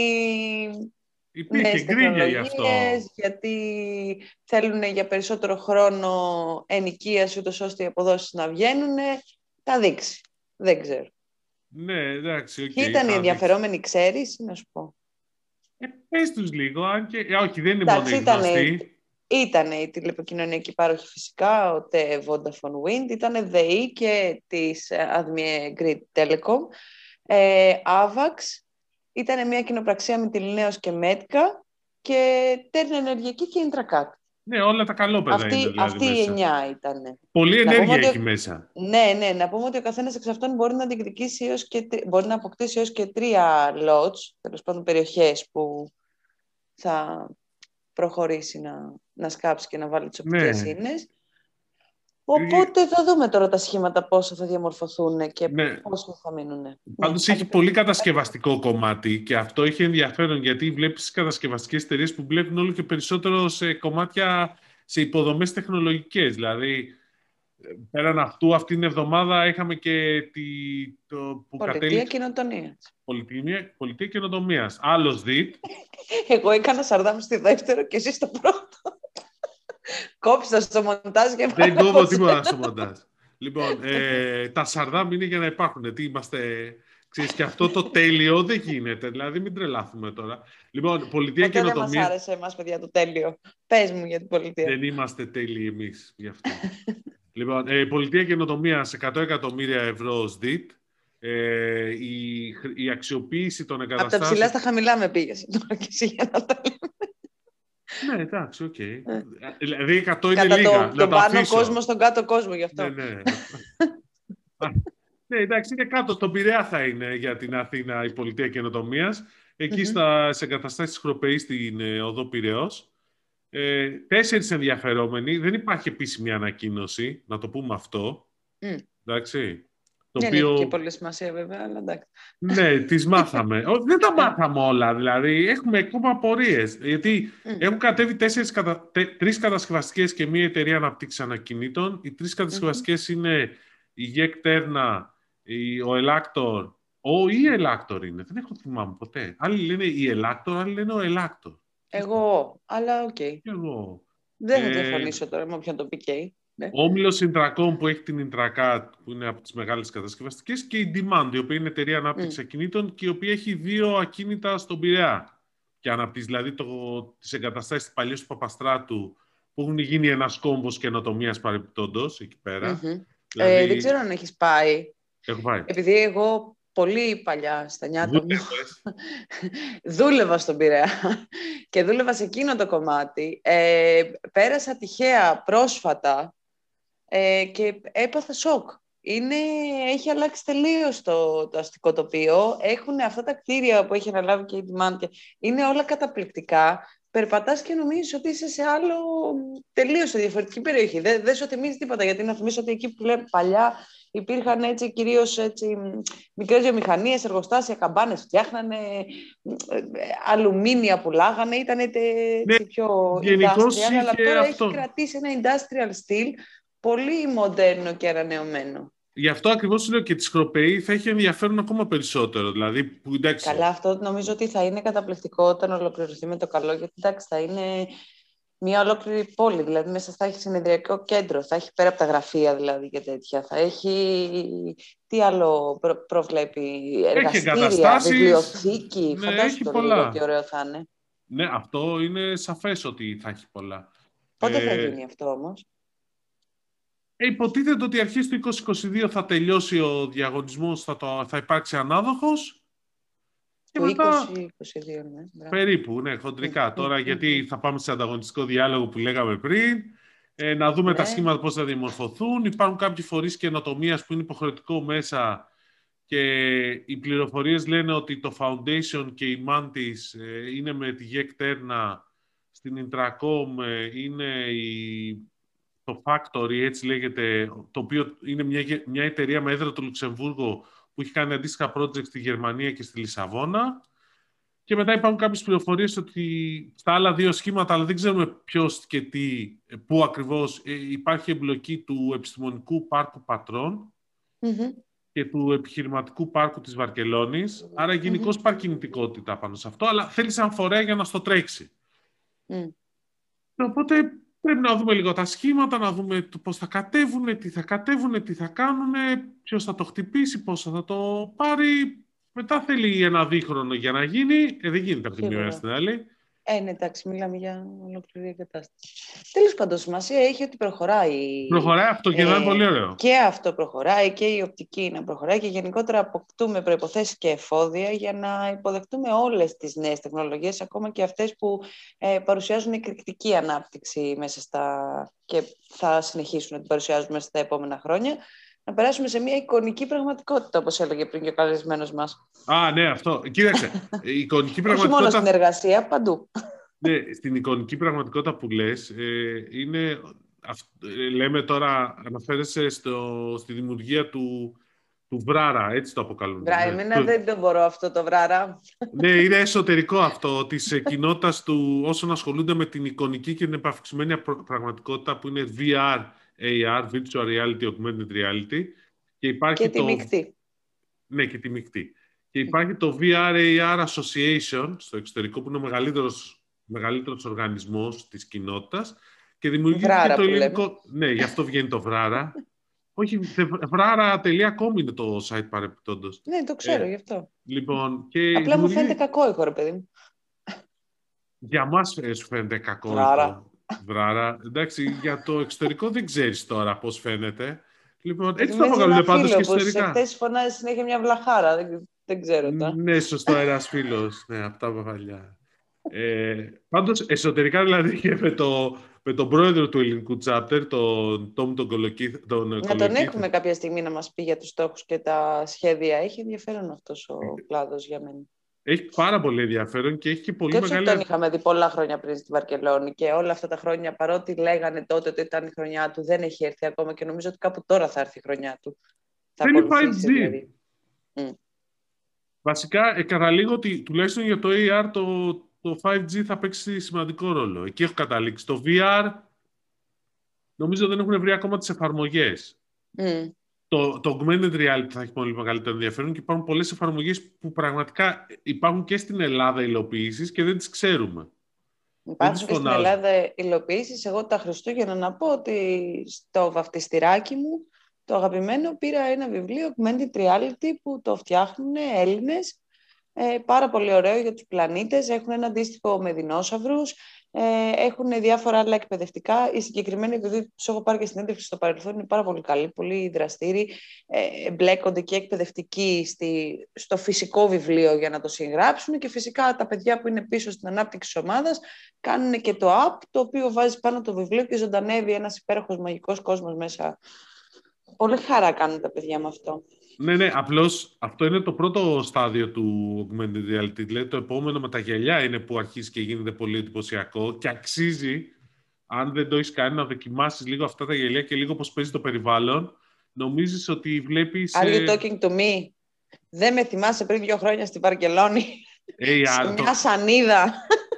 υπήρχε γκρίνια γι' αυτό. Γιατί θέλουν για περισσότερο χρόνο ενοικίαση, ούτως ώστε οι αποδόσεις να βγαίνουν. Θα δείξει. Δεν ξέρω. Ναι, εντάξει. Okay, Ποιοι ήταν οι ενδιαφερόμενοι, ξέρεις, να σου πω. Ε, πες τους λίγο, αν και... όχι, δεν είναι μόνο οι γνωστοί. Ήταν η τηλεπικοινωνιακή πάροχη φυσικά, ο τε Vodafone Wind, ήταν ΔΕΗ και της Admie Grid Telecom, ε, Avax, ήταν μια κοινοπραξία με τη Λινέος και Μέτκα και Τέρνα Ενεργειακή και Intracat. Ναι, όλα τα καλόπαιδα αυτή, είναι δηλαδή αυτή μέσα. η εννιά ήταν. Πολλή ενέργεια ότι, έχει μέσα. Ναι, ναι, να πούμε ότι ο καθένας εξ αυτών μπορεί να διεκδικήσει έως και, μπορεί να αποκτήσει έως και τρία lots, τέλος πάντων περιοχές που θα προχωρήσει να, να σκάψει και να βάλει τις οπτικές ναι. ίνες. Οπότε θα δούμε τώρα τα σχήματα πόσο θα διαμορφωθούν και ναι. πόσο θα μείνουν. Πάντως ναι, έχει πολύ κατασκευαστικό κομμάτι και αυτό έχει ενδιαφέρον γιατί βλέπεις τις κατασκευαστικές εταιρείες που βλέπουν όλο και περισσότερο σε κομμάτια, σε υποδομές τεχνολογικές. Δηλαδή, πέραν αυτού, αυτήν την εβδομάδα είχαμε και τη, το που Πολιτεία κατέληξε... Καινοτομίας. Πολιτεία, Πολιτεία Καινοτομίας. Άλλος ΔΙΤ. Εγώ έκανα Σαρδάμ στη δεύτερο και εσύ στο πρώτο. Κόψα στο μοντάζ και δεν κόβω τίποτα στο μοντάζ. Λοιπόν, ε, τα Σαρδάμ είναι για να υπάρχουν. Τι είμαστε... Ξέρεις, και αυτό το τέλειο δεν γίνεται. Δηλαδή, μην τρελάθουμε τώρα. Λοιπόν, Πολιτεία Καινοτομία. Δεν μας άρεσε εμάς, παιδιά, το τέλειο. Πες μου για την πολιτεία. Δεν είμαστε τέλειοι εμείς γι' αυτό. Λοιπόν, ε, Πολιτεία Καινοτομία σε εκατό εκατομμύρια ευρώ ως ΔΙΤ. Ε, η, η αξιοποίηση των εγκαταστάσεων... Από τα ψηλά στα χαμηλά με πήγες τώρα και εσύ για να τα λέμε. Ναι, εντάξει, οκ. Okay. Ε. Δηλαδή εκατό είναι κατά λίγα. Το, να τον το πάνω αφήσω. κόσμο στον κάτω κόσμο γι' αυτό. Ναι, ναι. Ναι, εντάξει, είναι κάτω. Στον Πειραιά θα είναι για την Αθήνα η Πολιτεία Καινοτομίας. Εκεί mm-hmm. στα, σε εγκαταστάσεις της Χροπεής στην ε, οδό Πειραιώς. Ε, τέσσερις ενδιαφερόμενοι. Δεν υπάρχει επίσημη ανακοίνωση, να το πούμε αυτό. Mm. Εντάξει. Το δεν οποίο... έχει και πολύ σημασία βέβαια, αλλά εντάξει. Ναι, τις μάθαμε. Δεν τα μάθαμε όλα, δηλαδή. Έχουμε ακόμα απορίες. Γιατί mm. έχουν κατέβει τέσσερις, κατα... τρεις κατασκευαστικές και μία εταιρεία αναπτύξης ανακινήτων. Οι τρεις κατασκευαστικές mm-hmm. είναι η ΓΕΚ Τέρνα, ο Ελάκτορ. Ο ή Ελάκτορ είναι, δεν έχω θυμάμαι ποτέ. Άλλοι λένε η Ελάκτορ, άλλοι λένε ο Ελάκτορ. Εγώ, αλλά οκ. Okay. Εγώ. Δεν θα διαφωνήσω ε... τώρα με όποιον το πει και. Ναι. Ο Όμιλος Intracom που έχει την Intracat που είναι από τις μεγάλες κατασκευαστικές και η Demand, η οποία είναι εταιρεία ανάπτυξης mm. ακινήτων και η οποία έχει δύο ακίνητα στον Πειραιά. Και αναπτύσσει δηλαδή το, τις εγκαταστάσεις της παλιές του Παπαστράτου που έχουν γίνει ένας κόμβος καινοτομίας παρεμπιπτόντος εκεί πέρα. Mm-hmm. Δηλαδή... Ε, δεν ξέρω αν έχεις πάει. Έχω πάει. Επειδή εγώ πολύ παλιά στα νιάτα μου δούλευα στον Πειραιά και δούλευα σε εκείνο το κομμάτι. Ε, πέρασα τυχαία πρόσφατα ε, και έπαθα σοκ. Είναι, έχει αλλάξει τελείως το, το αστικό τοπίο. Έχουν αυτά τα κτίρια που έχει αναλάβει και η Demand. Είναι όλα καταπληκτικά. περπατάς και νομίζεις ότι είσαι σε άλλο τελείως σε διαφορετική περιοχή. Δεν, δεν σου θυμίζει τίποτα, γιατί να θυμίσω ότι εκεί που λέμε παλιά υπήρχαν έτσι, κυρίως έτσι, μικρές βιομηχανίες, εργοστάσια, καμπάνες φτιάχνανε, αλουμίνια πουλάγανε, ήταν έτσι ναι, πιο industrial, αλλά τώρα αυτό. Έχει κρατήσει ένα industrial style πολύ μοντέρνο και ανανεωμένο. Γι' αυτό ακριβώς λέω και τη Σκροπεή θα έχει ενδιαφέρον ακόμα περισσότερο. Δηλαδή, που, εντάξει... Καλά, αυτό νομίζω ότι θα είναι καταπληκτικό όταν ολοκληρωθεί με το καλό, γιατί εντάξει, θα είναι μια ολόκληρη πόλη. Δηλαδή, μέσα θα έχει συνεδριακό κέντρο, θα έχει πέρα από τα γραφεία δηλαδή και τέτοια. Θα έχει. Τι άλλο προ... προβλέπει, εργαστήρια, βιβλιοθήκη. Ναι, φαντάζομαι το λίγο τι ωραίο θα είναι. Ναι, αυτό είναι σαφές ότι θα έχει πολλά. Πότε ε... θα γίνει αυτό όμως? Ε, υποτίθεται ότι αρχές του είκοσι είκοσι δύο θα τελειώσει ο διαγωνισμός, θα, το, θα υπάρξει ανάδοχος. Το είκοσι είκοσι δύο, ναι. Περίπου, ναι, χοντρικά. Mm, Τώρα, mm, γιατί mm. θα πάμε σε ανταγωνιστικό διάλογο που λέγαμε πριν, ε, να δούμε ναι. τα σχήματα πώς θα διαμορφωθούν. Υπάρχουν κάποιοι φορείς καινοτομίας που είναι υποχρεωτικό μέσα και οι πληροφορίες λένε ότι το Foundation και η Mantis ε, είναι με τη Γεκτέρνα, στην Intracom ε, είναι η... το Factory, έτσι λέγεται, το οποίο είναι μια, μια εταιρεία με έδρα του Λουξεμβούργο που έχει κάνει αντίστοιχα project στη Γερμανία και στη Λισαβόνα. Και μετά υπάρχουν κάποιες πληροφορίες ότι στα άλλα δύο σχήματα, αλλά δεν ξέρουμε ποιος και τι, πού ακριβώς υπάρχει εμπλοκή του Επιστημονικού Πάρκου Πατρών mm-hmm. και του Επιχειρηματικού Πάρκου της Βαρκελόνης. Άρα γενικώς mm-hmm. υπάρχει κινητικότητα πάνω σε αυτό, αλλά θέλει σαν φορέα για να στο τρέξει. Mm. Οπότε πρέπει να δούμε λίγο τα σχήματα, να δούμε πώς θα κατέβουν, τι θα κατέβουν, τι θα κάνουν, ποιος θα το χτυπήσει, πώς θα το πάρει. Μετά θέλει ένα δίχρονο για να γίνει. Ε, δεν γίνεται από τη μία μέρα στην άλλη. Ε, ναι, εντάξει, μιλάμε για ολόκληρη κατάσταση. Τέλος πάντων, σημασία έχει ότι προχωράει. Προχωράει αυτό και ε, είναι πολύ ωραίο. Και αυτό προχωράει και η οπτική να προχωράει και γενικότερα αποκτούμε προϋποθέσεις και εφόδια για να υποδεχτούμε όλες τις νέες τεχνολογίες, ακόμα και αυτές που ε, παρουσιάζουν εκρηκτική ανάπτυξη μέσα στα... και θα συνεχίσουν να την παρουσιάζουν μέσα στα επόμενα χρόνια. Να περάσουμε σε μια εικονική πραγματικότητα, όπως έλεγε πριν και ο καλεσμένος μας. Α, ναι, αυτό. Κοίταξε, η εικονική πραγματικότητα... Όχι μόνο στην εργασία, παντού. Ναι, στην εικονική πραγματικότητα που λες, ε, είναι... Ε, λέμε τώρα, αναφέρεσαι στο, στη δημιουργία του, του Βράρα, έτσι το αποκαλούν. Βρά, ναι. Εμένα δεν το μπορώ αυτό το Βράρα. Ναι, είναι εσωτερικό αυτό της κοινότητας του όσων ασχολούνται με την εικονική και την επαυξημένη πραγματικότητα που είναι βι αρ, έι αρ, Virtual Reality, Augmented Reality. Και, υπάρχει και τη το... μεικτή. Ναι, και τη μεικτή. Και υπάρχει το βι αρ έι αρ Association στο εξωτερικό, που είναι ο μεγαλύτερος, μεγαλύτερος οργανισμός της κοινότητας. Και δημιουργήθηκε Βράρα το ελληνικό... Ναι, γι' αυτό βγαίνει το Βράρα. Όχι, βράρα τελεία κομ είναι το site παρεπιπτόντως. Ναι, το ξέρω, ε, γι' αυτό. Λοιπόν, και απλά δημιουργεί... μου φαίνεται κακό ήχο, ρε παιδί μου. Για μας σου φαίνεται κακό Βράρα. Βράρα. Εντάξει, για το εξωτερικό δεν ξέρεις τώρα πώς φαίνεται. Λοιπόν, έτσι το αποκαλούνται πάντως και εσωτερικά. Σε αυτές φωνάζει συνέχεια μια βλαχάρα, δεν, δεν ξέρω τα. Ναι, σωστό, ένας φίλος. Ναι, αυτά τα παλιά. Ε, πάντως, εσωτερικά δηλαδή και με, το, με τον πρόεδρο του ελληνικού chapter, τον Τόμ τον Κολοκύθ, τον Να τον έχουμε κάποια στιγμή να μας πει για τους στόχους και τα σχέδια. Έχει ενδιαφέρον αυτός ο κλάδος για μένα. Έχει πάρα πολύ ενδιαφέρον και έχει και πολύ και μεγάλη... Και τον είχαμε δει πολλά χρόνια πριν στη Βαρκελόνη και όλα αυτά τα χρόνια, παρότι λέγανε τότε ότι ήταν η χρονιά του, δεν έχει έρθει ακόμα και νομίζω ότι κάπου τώρα θα έρθει η χρονιά του. Θέλει φάιβ τζι. Δηλαδή. Mm. Βασικά, ε, καταλήγω ότι τουλάχιστον για το έι αρ το, το φάιβ τζι θα παίξει σημαντικό ρόλο. Εκεί έχω καταλήξει. Το βι αρ νομίζω δεν έχουν βρει ακόμα τις εφαρμογές. Mm. Το, το augmented reality θα έχει πολύ μεγαλύτερο ενδιαφέρον και υπάρχουν πολλές εφαρμογές που πραγματικά υπάρχουν και στην Ελλάδα υλοποιήσεις και δεν τις ξέρουμε. Υπάρχουν και στην Ελλάδα υλοποιήσεις. Εγώ τα Χριστούγεννα να πω ότι στο βαφτιστηράκι μου το αγαπημένο πήρα ένα βιβλίο augmented reality που το φτιάχνουν Έλληνες. Ε, πάρα πολύ ωραίο για τους πλανήτες. Έχουν ένα αντίστοιχο με δεινόσαυρους. Ε, έχουν διάφορα άλλα εκπαιδευτικά. Η συγκεκριμένη, επειδή τους έχω πάρει και συνέντευξη στο παρελθόν, είναι πάρα πολύ καλή, πολύ δραστήριοι. Ε, εμπλέκονται και εκπαιδευτικοί στη, στο φυσικό βιβλίο για να το συγγράψουν και φυσικά τα παιδιά που είναι πίσω στην ανάπτυξη της ομάδας κάνουν και το app, το οποίο βάζει πάνω το βιβλίο και ζωντανεύει ένας υπέροχος μαγικός κόσμος μέσα. Πολύ χαρά κάνουν τα παιδιά με αυτό. Ναι, ναι, απλώς αυτό είναι το πρώτο στάδιο του augmented reality. Δηλαδή το επόμενο με τα γυαλιά είναι που αρχίζει και γίνεται πολύ εντυπωσιακό και αξίζει, αν δεν το έχεις κάνει, να δοκιμάσεις λίγο αυτά τα γυαλιά και λίγο πώς παίζει το περιβάλλον. Νομίζεις ότι βλέπεις... Are you talking to me? Δεν με θυμάσαι πριν δύο χρόνια στη Βαρκελόνη, hey, σε το... μια σανίδα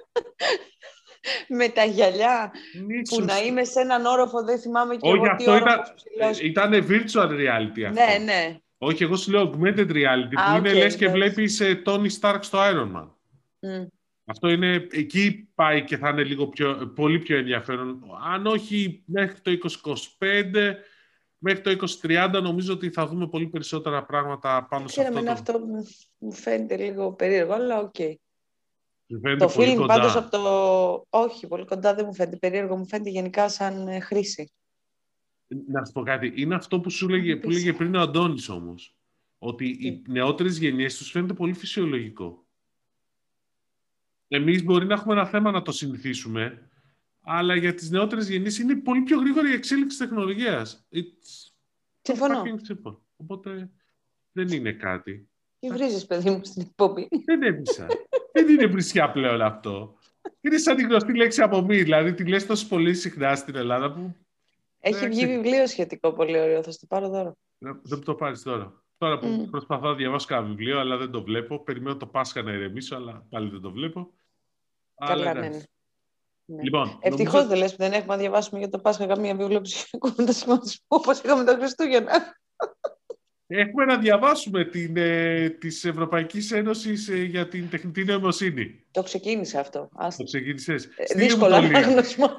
με τα γυαλιά, Μίσους. που να είμαι σε έναν όροφο, δεν θυμάμαι και Όχι, εγώ τι όροφο. ήταν, ήταν virtual reality αυτό. Ναι, ναι. Όχι, εγώ σου λέω augmented reality, Α, που είναι okay, λες και yes. βλέπεις ε, Tony Stark στο Iron Man. Mm. Αυτό είναι, εκεί πάει και θα είναι λίγο πιο, πολύ πιο ενδιαφέρον. Αν όχι μέχρι το είκοσι είκοσι πέντε, μέχρι το είκοσι τριάντα νομίζω ότι θα δούμε πολύ περισσότερα πράγματα πάνω σε αυτό. Ξέραμε, αυτό μου, μου φαίνεται λίγο περίεργο, αλλά οκ. Okay. Το feeling πάντως από το... Όχι, πολύ κοντά δεν μου φαίνεται περίεργο, μου φαίνεται γενικά σαν ε, χρήση. Να σου πω κάτι, είναι αυτό που σου λέγε, που λέγε πριν ο Αντώνης όμως. Ότι οι νεότερες γενιές τους φαίνεται πολύ φυσιολογικό. Εμείς μπορεί να έχουμε ένα θέμα να το συνηθίσουμε, αλλά για τις νεότερες γενιές είναι πολύ πιο γρήγορη η εξέλιξη της τεχνολογίας. Συμφωνώ. Οπότε δεν είναι κάτι. Τι βρίζεις, παιδί μου, στην εκπομπή? Δεν έβρισα. Δεν είναι βρισιά πλέον αυτό. Είναι σαν τη γνωστή λέξη απομμή, δηλαδή τη λες τόσο πολύ συχνά στην Ελλάδα που... Έχει βγει βιβλίο σχετικό πολύ ωραίο, θα στο πάρω δώρο. Δεν το πάρεις τώρα. Τώρα που mm. προσπαθώ να διαβάσω κάνα βιβλίο, αλλά δεν το βλέπω. Περιμένω το Πάσχα να ηρεμήσω, αλλά πάλι δεν το βλέπω. Καλά, ναι, ναι. Λοιπόν, ευτυχώς νομίζω... δεν λες που δεν έχουμε να διαβάσουμε για το Πάσχα καμία βιβλίο ψυχικού μετασχηματισμού, όπως είχαμε τα Χριστούγεννα. Έχουμε να διαβάσουμε την, ε, της Ευρωπαϊκής Ένωσης ε, για την τεχνητή νοημοσύνη. Το ξεκίνησε αυτό. Άστα. Το ξεκίνησες. Ε, δύσκολο ανάγνωσμα.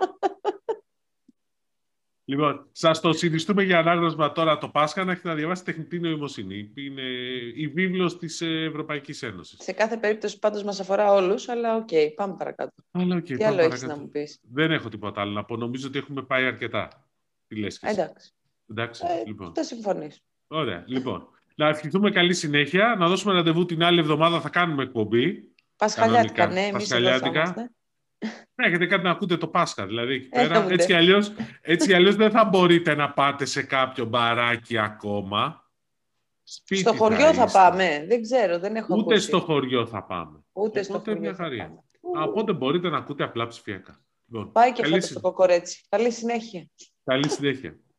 Λοιπόν, σας το συνιστούμε για ανάγνωσμα τώρα το Πάσχα να έχετε να διαβάσετε τεχνητή νοημοσύνη. Είναι η βίβλος της Ευρωπαϊκής Ένωσης. Σε κάθε περίπτωση πάντως μας αφορά όλους, αλλά οκ, okay, πάμε παρακάτω. Αλλά, okay, Τι πάμε άλλο παρακάτω. έχεις να μου πεις? Δεν έχω τίποτα άλλο να πω. Νομίζω ότι έχουμε πάει αρκετά. Τι λες και εσύ? Εντάξει. Εντάξει, ε, λοιπόν. Θα συμφωνήσω. Ωραία, λοιπόν. Να ευχηθούμε καλή συνέχεια. Να δώσουμε ραντεβού την άλλη εβδομάδα. Θα κάνουμε εκπομπή. Πασχαλιάτικα, ναι, εμείς εδώ θα είμαστε. Ναι, έχετε κάτι να ακούτε το Πάσχα, δηλαδή εκεί πέρα. Έτσι κι αλλιώς, έτσι αλλιώς δεν θα μπορείτε να πάτε σε κάποιο μπαράκι ακόμα. Σπίτι στο χωριό θα, θα πάμε, δεν ξέρω, δεν έχω Ούτε ακούσει. στο χωριό θα πάμε. Ούτε στο Οπότε χωριό θα πάμε. Οπότε μπορείτε να ακούτε απλά ψηφιακά. Πάει και αυτό στο κοκορέτσι. Καλή συνέχεια. Καλή συνέχεια.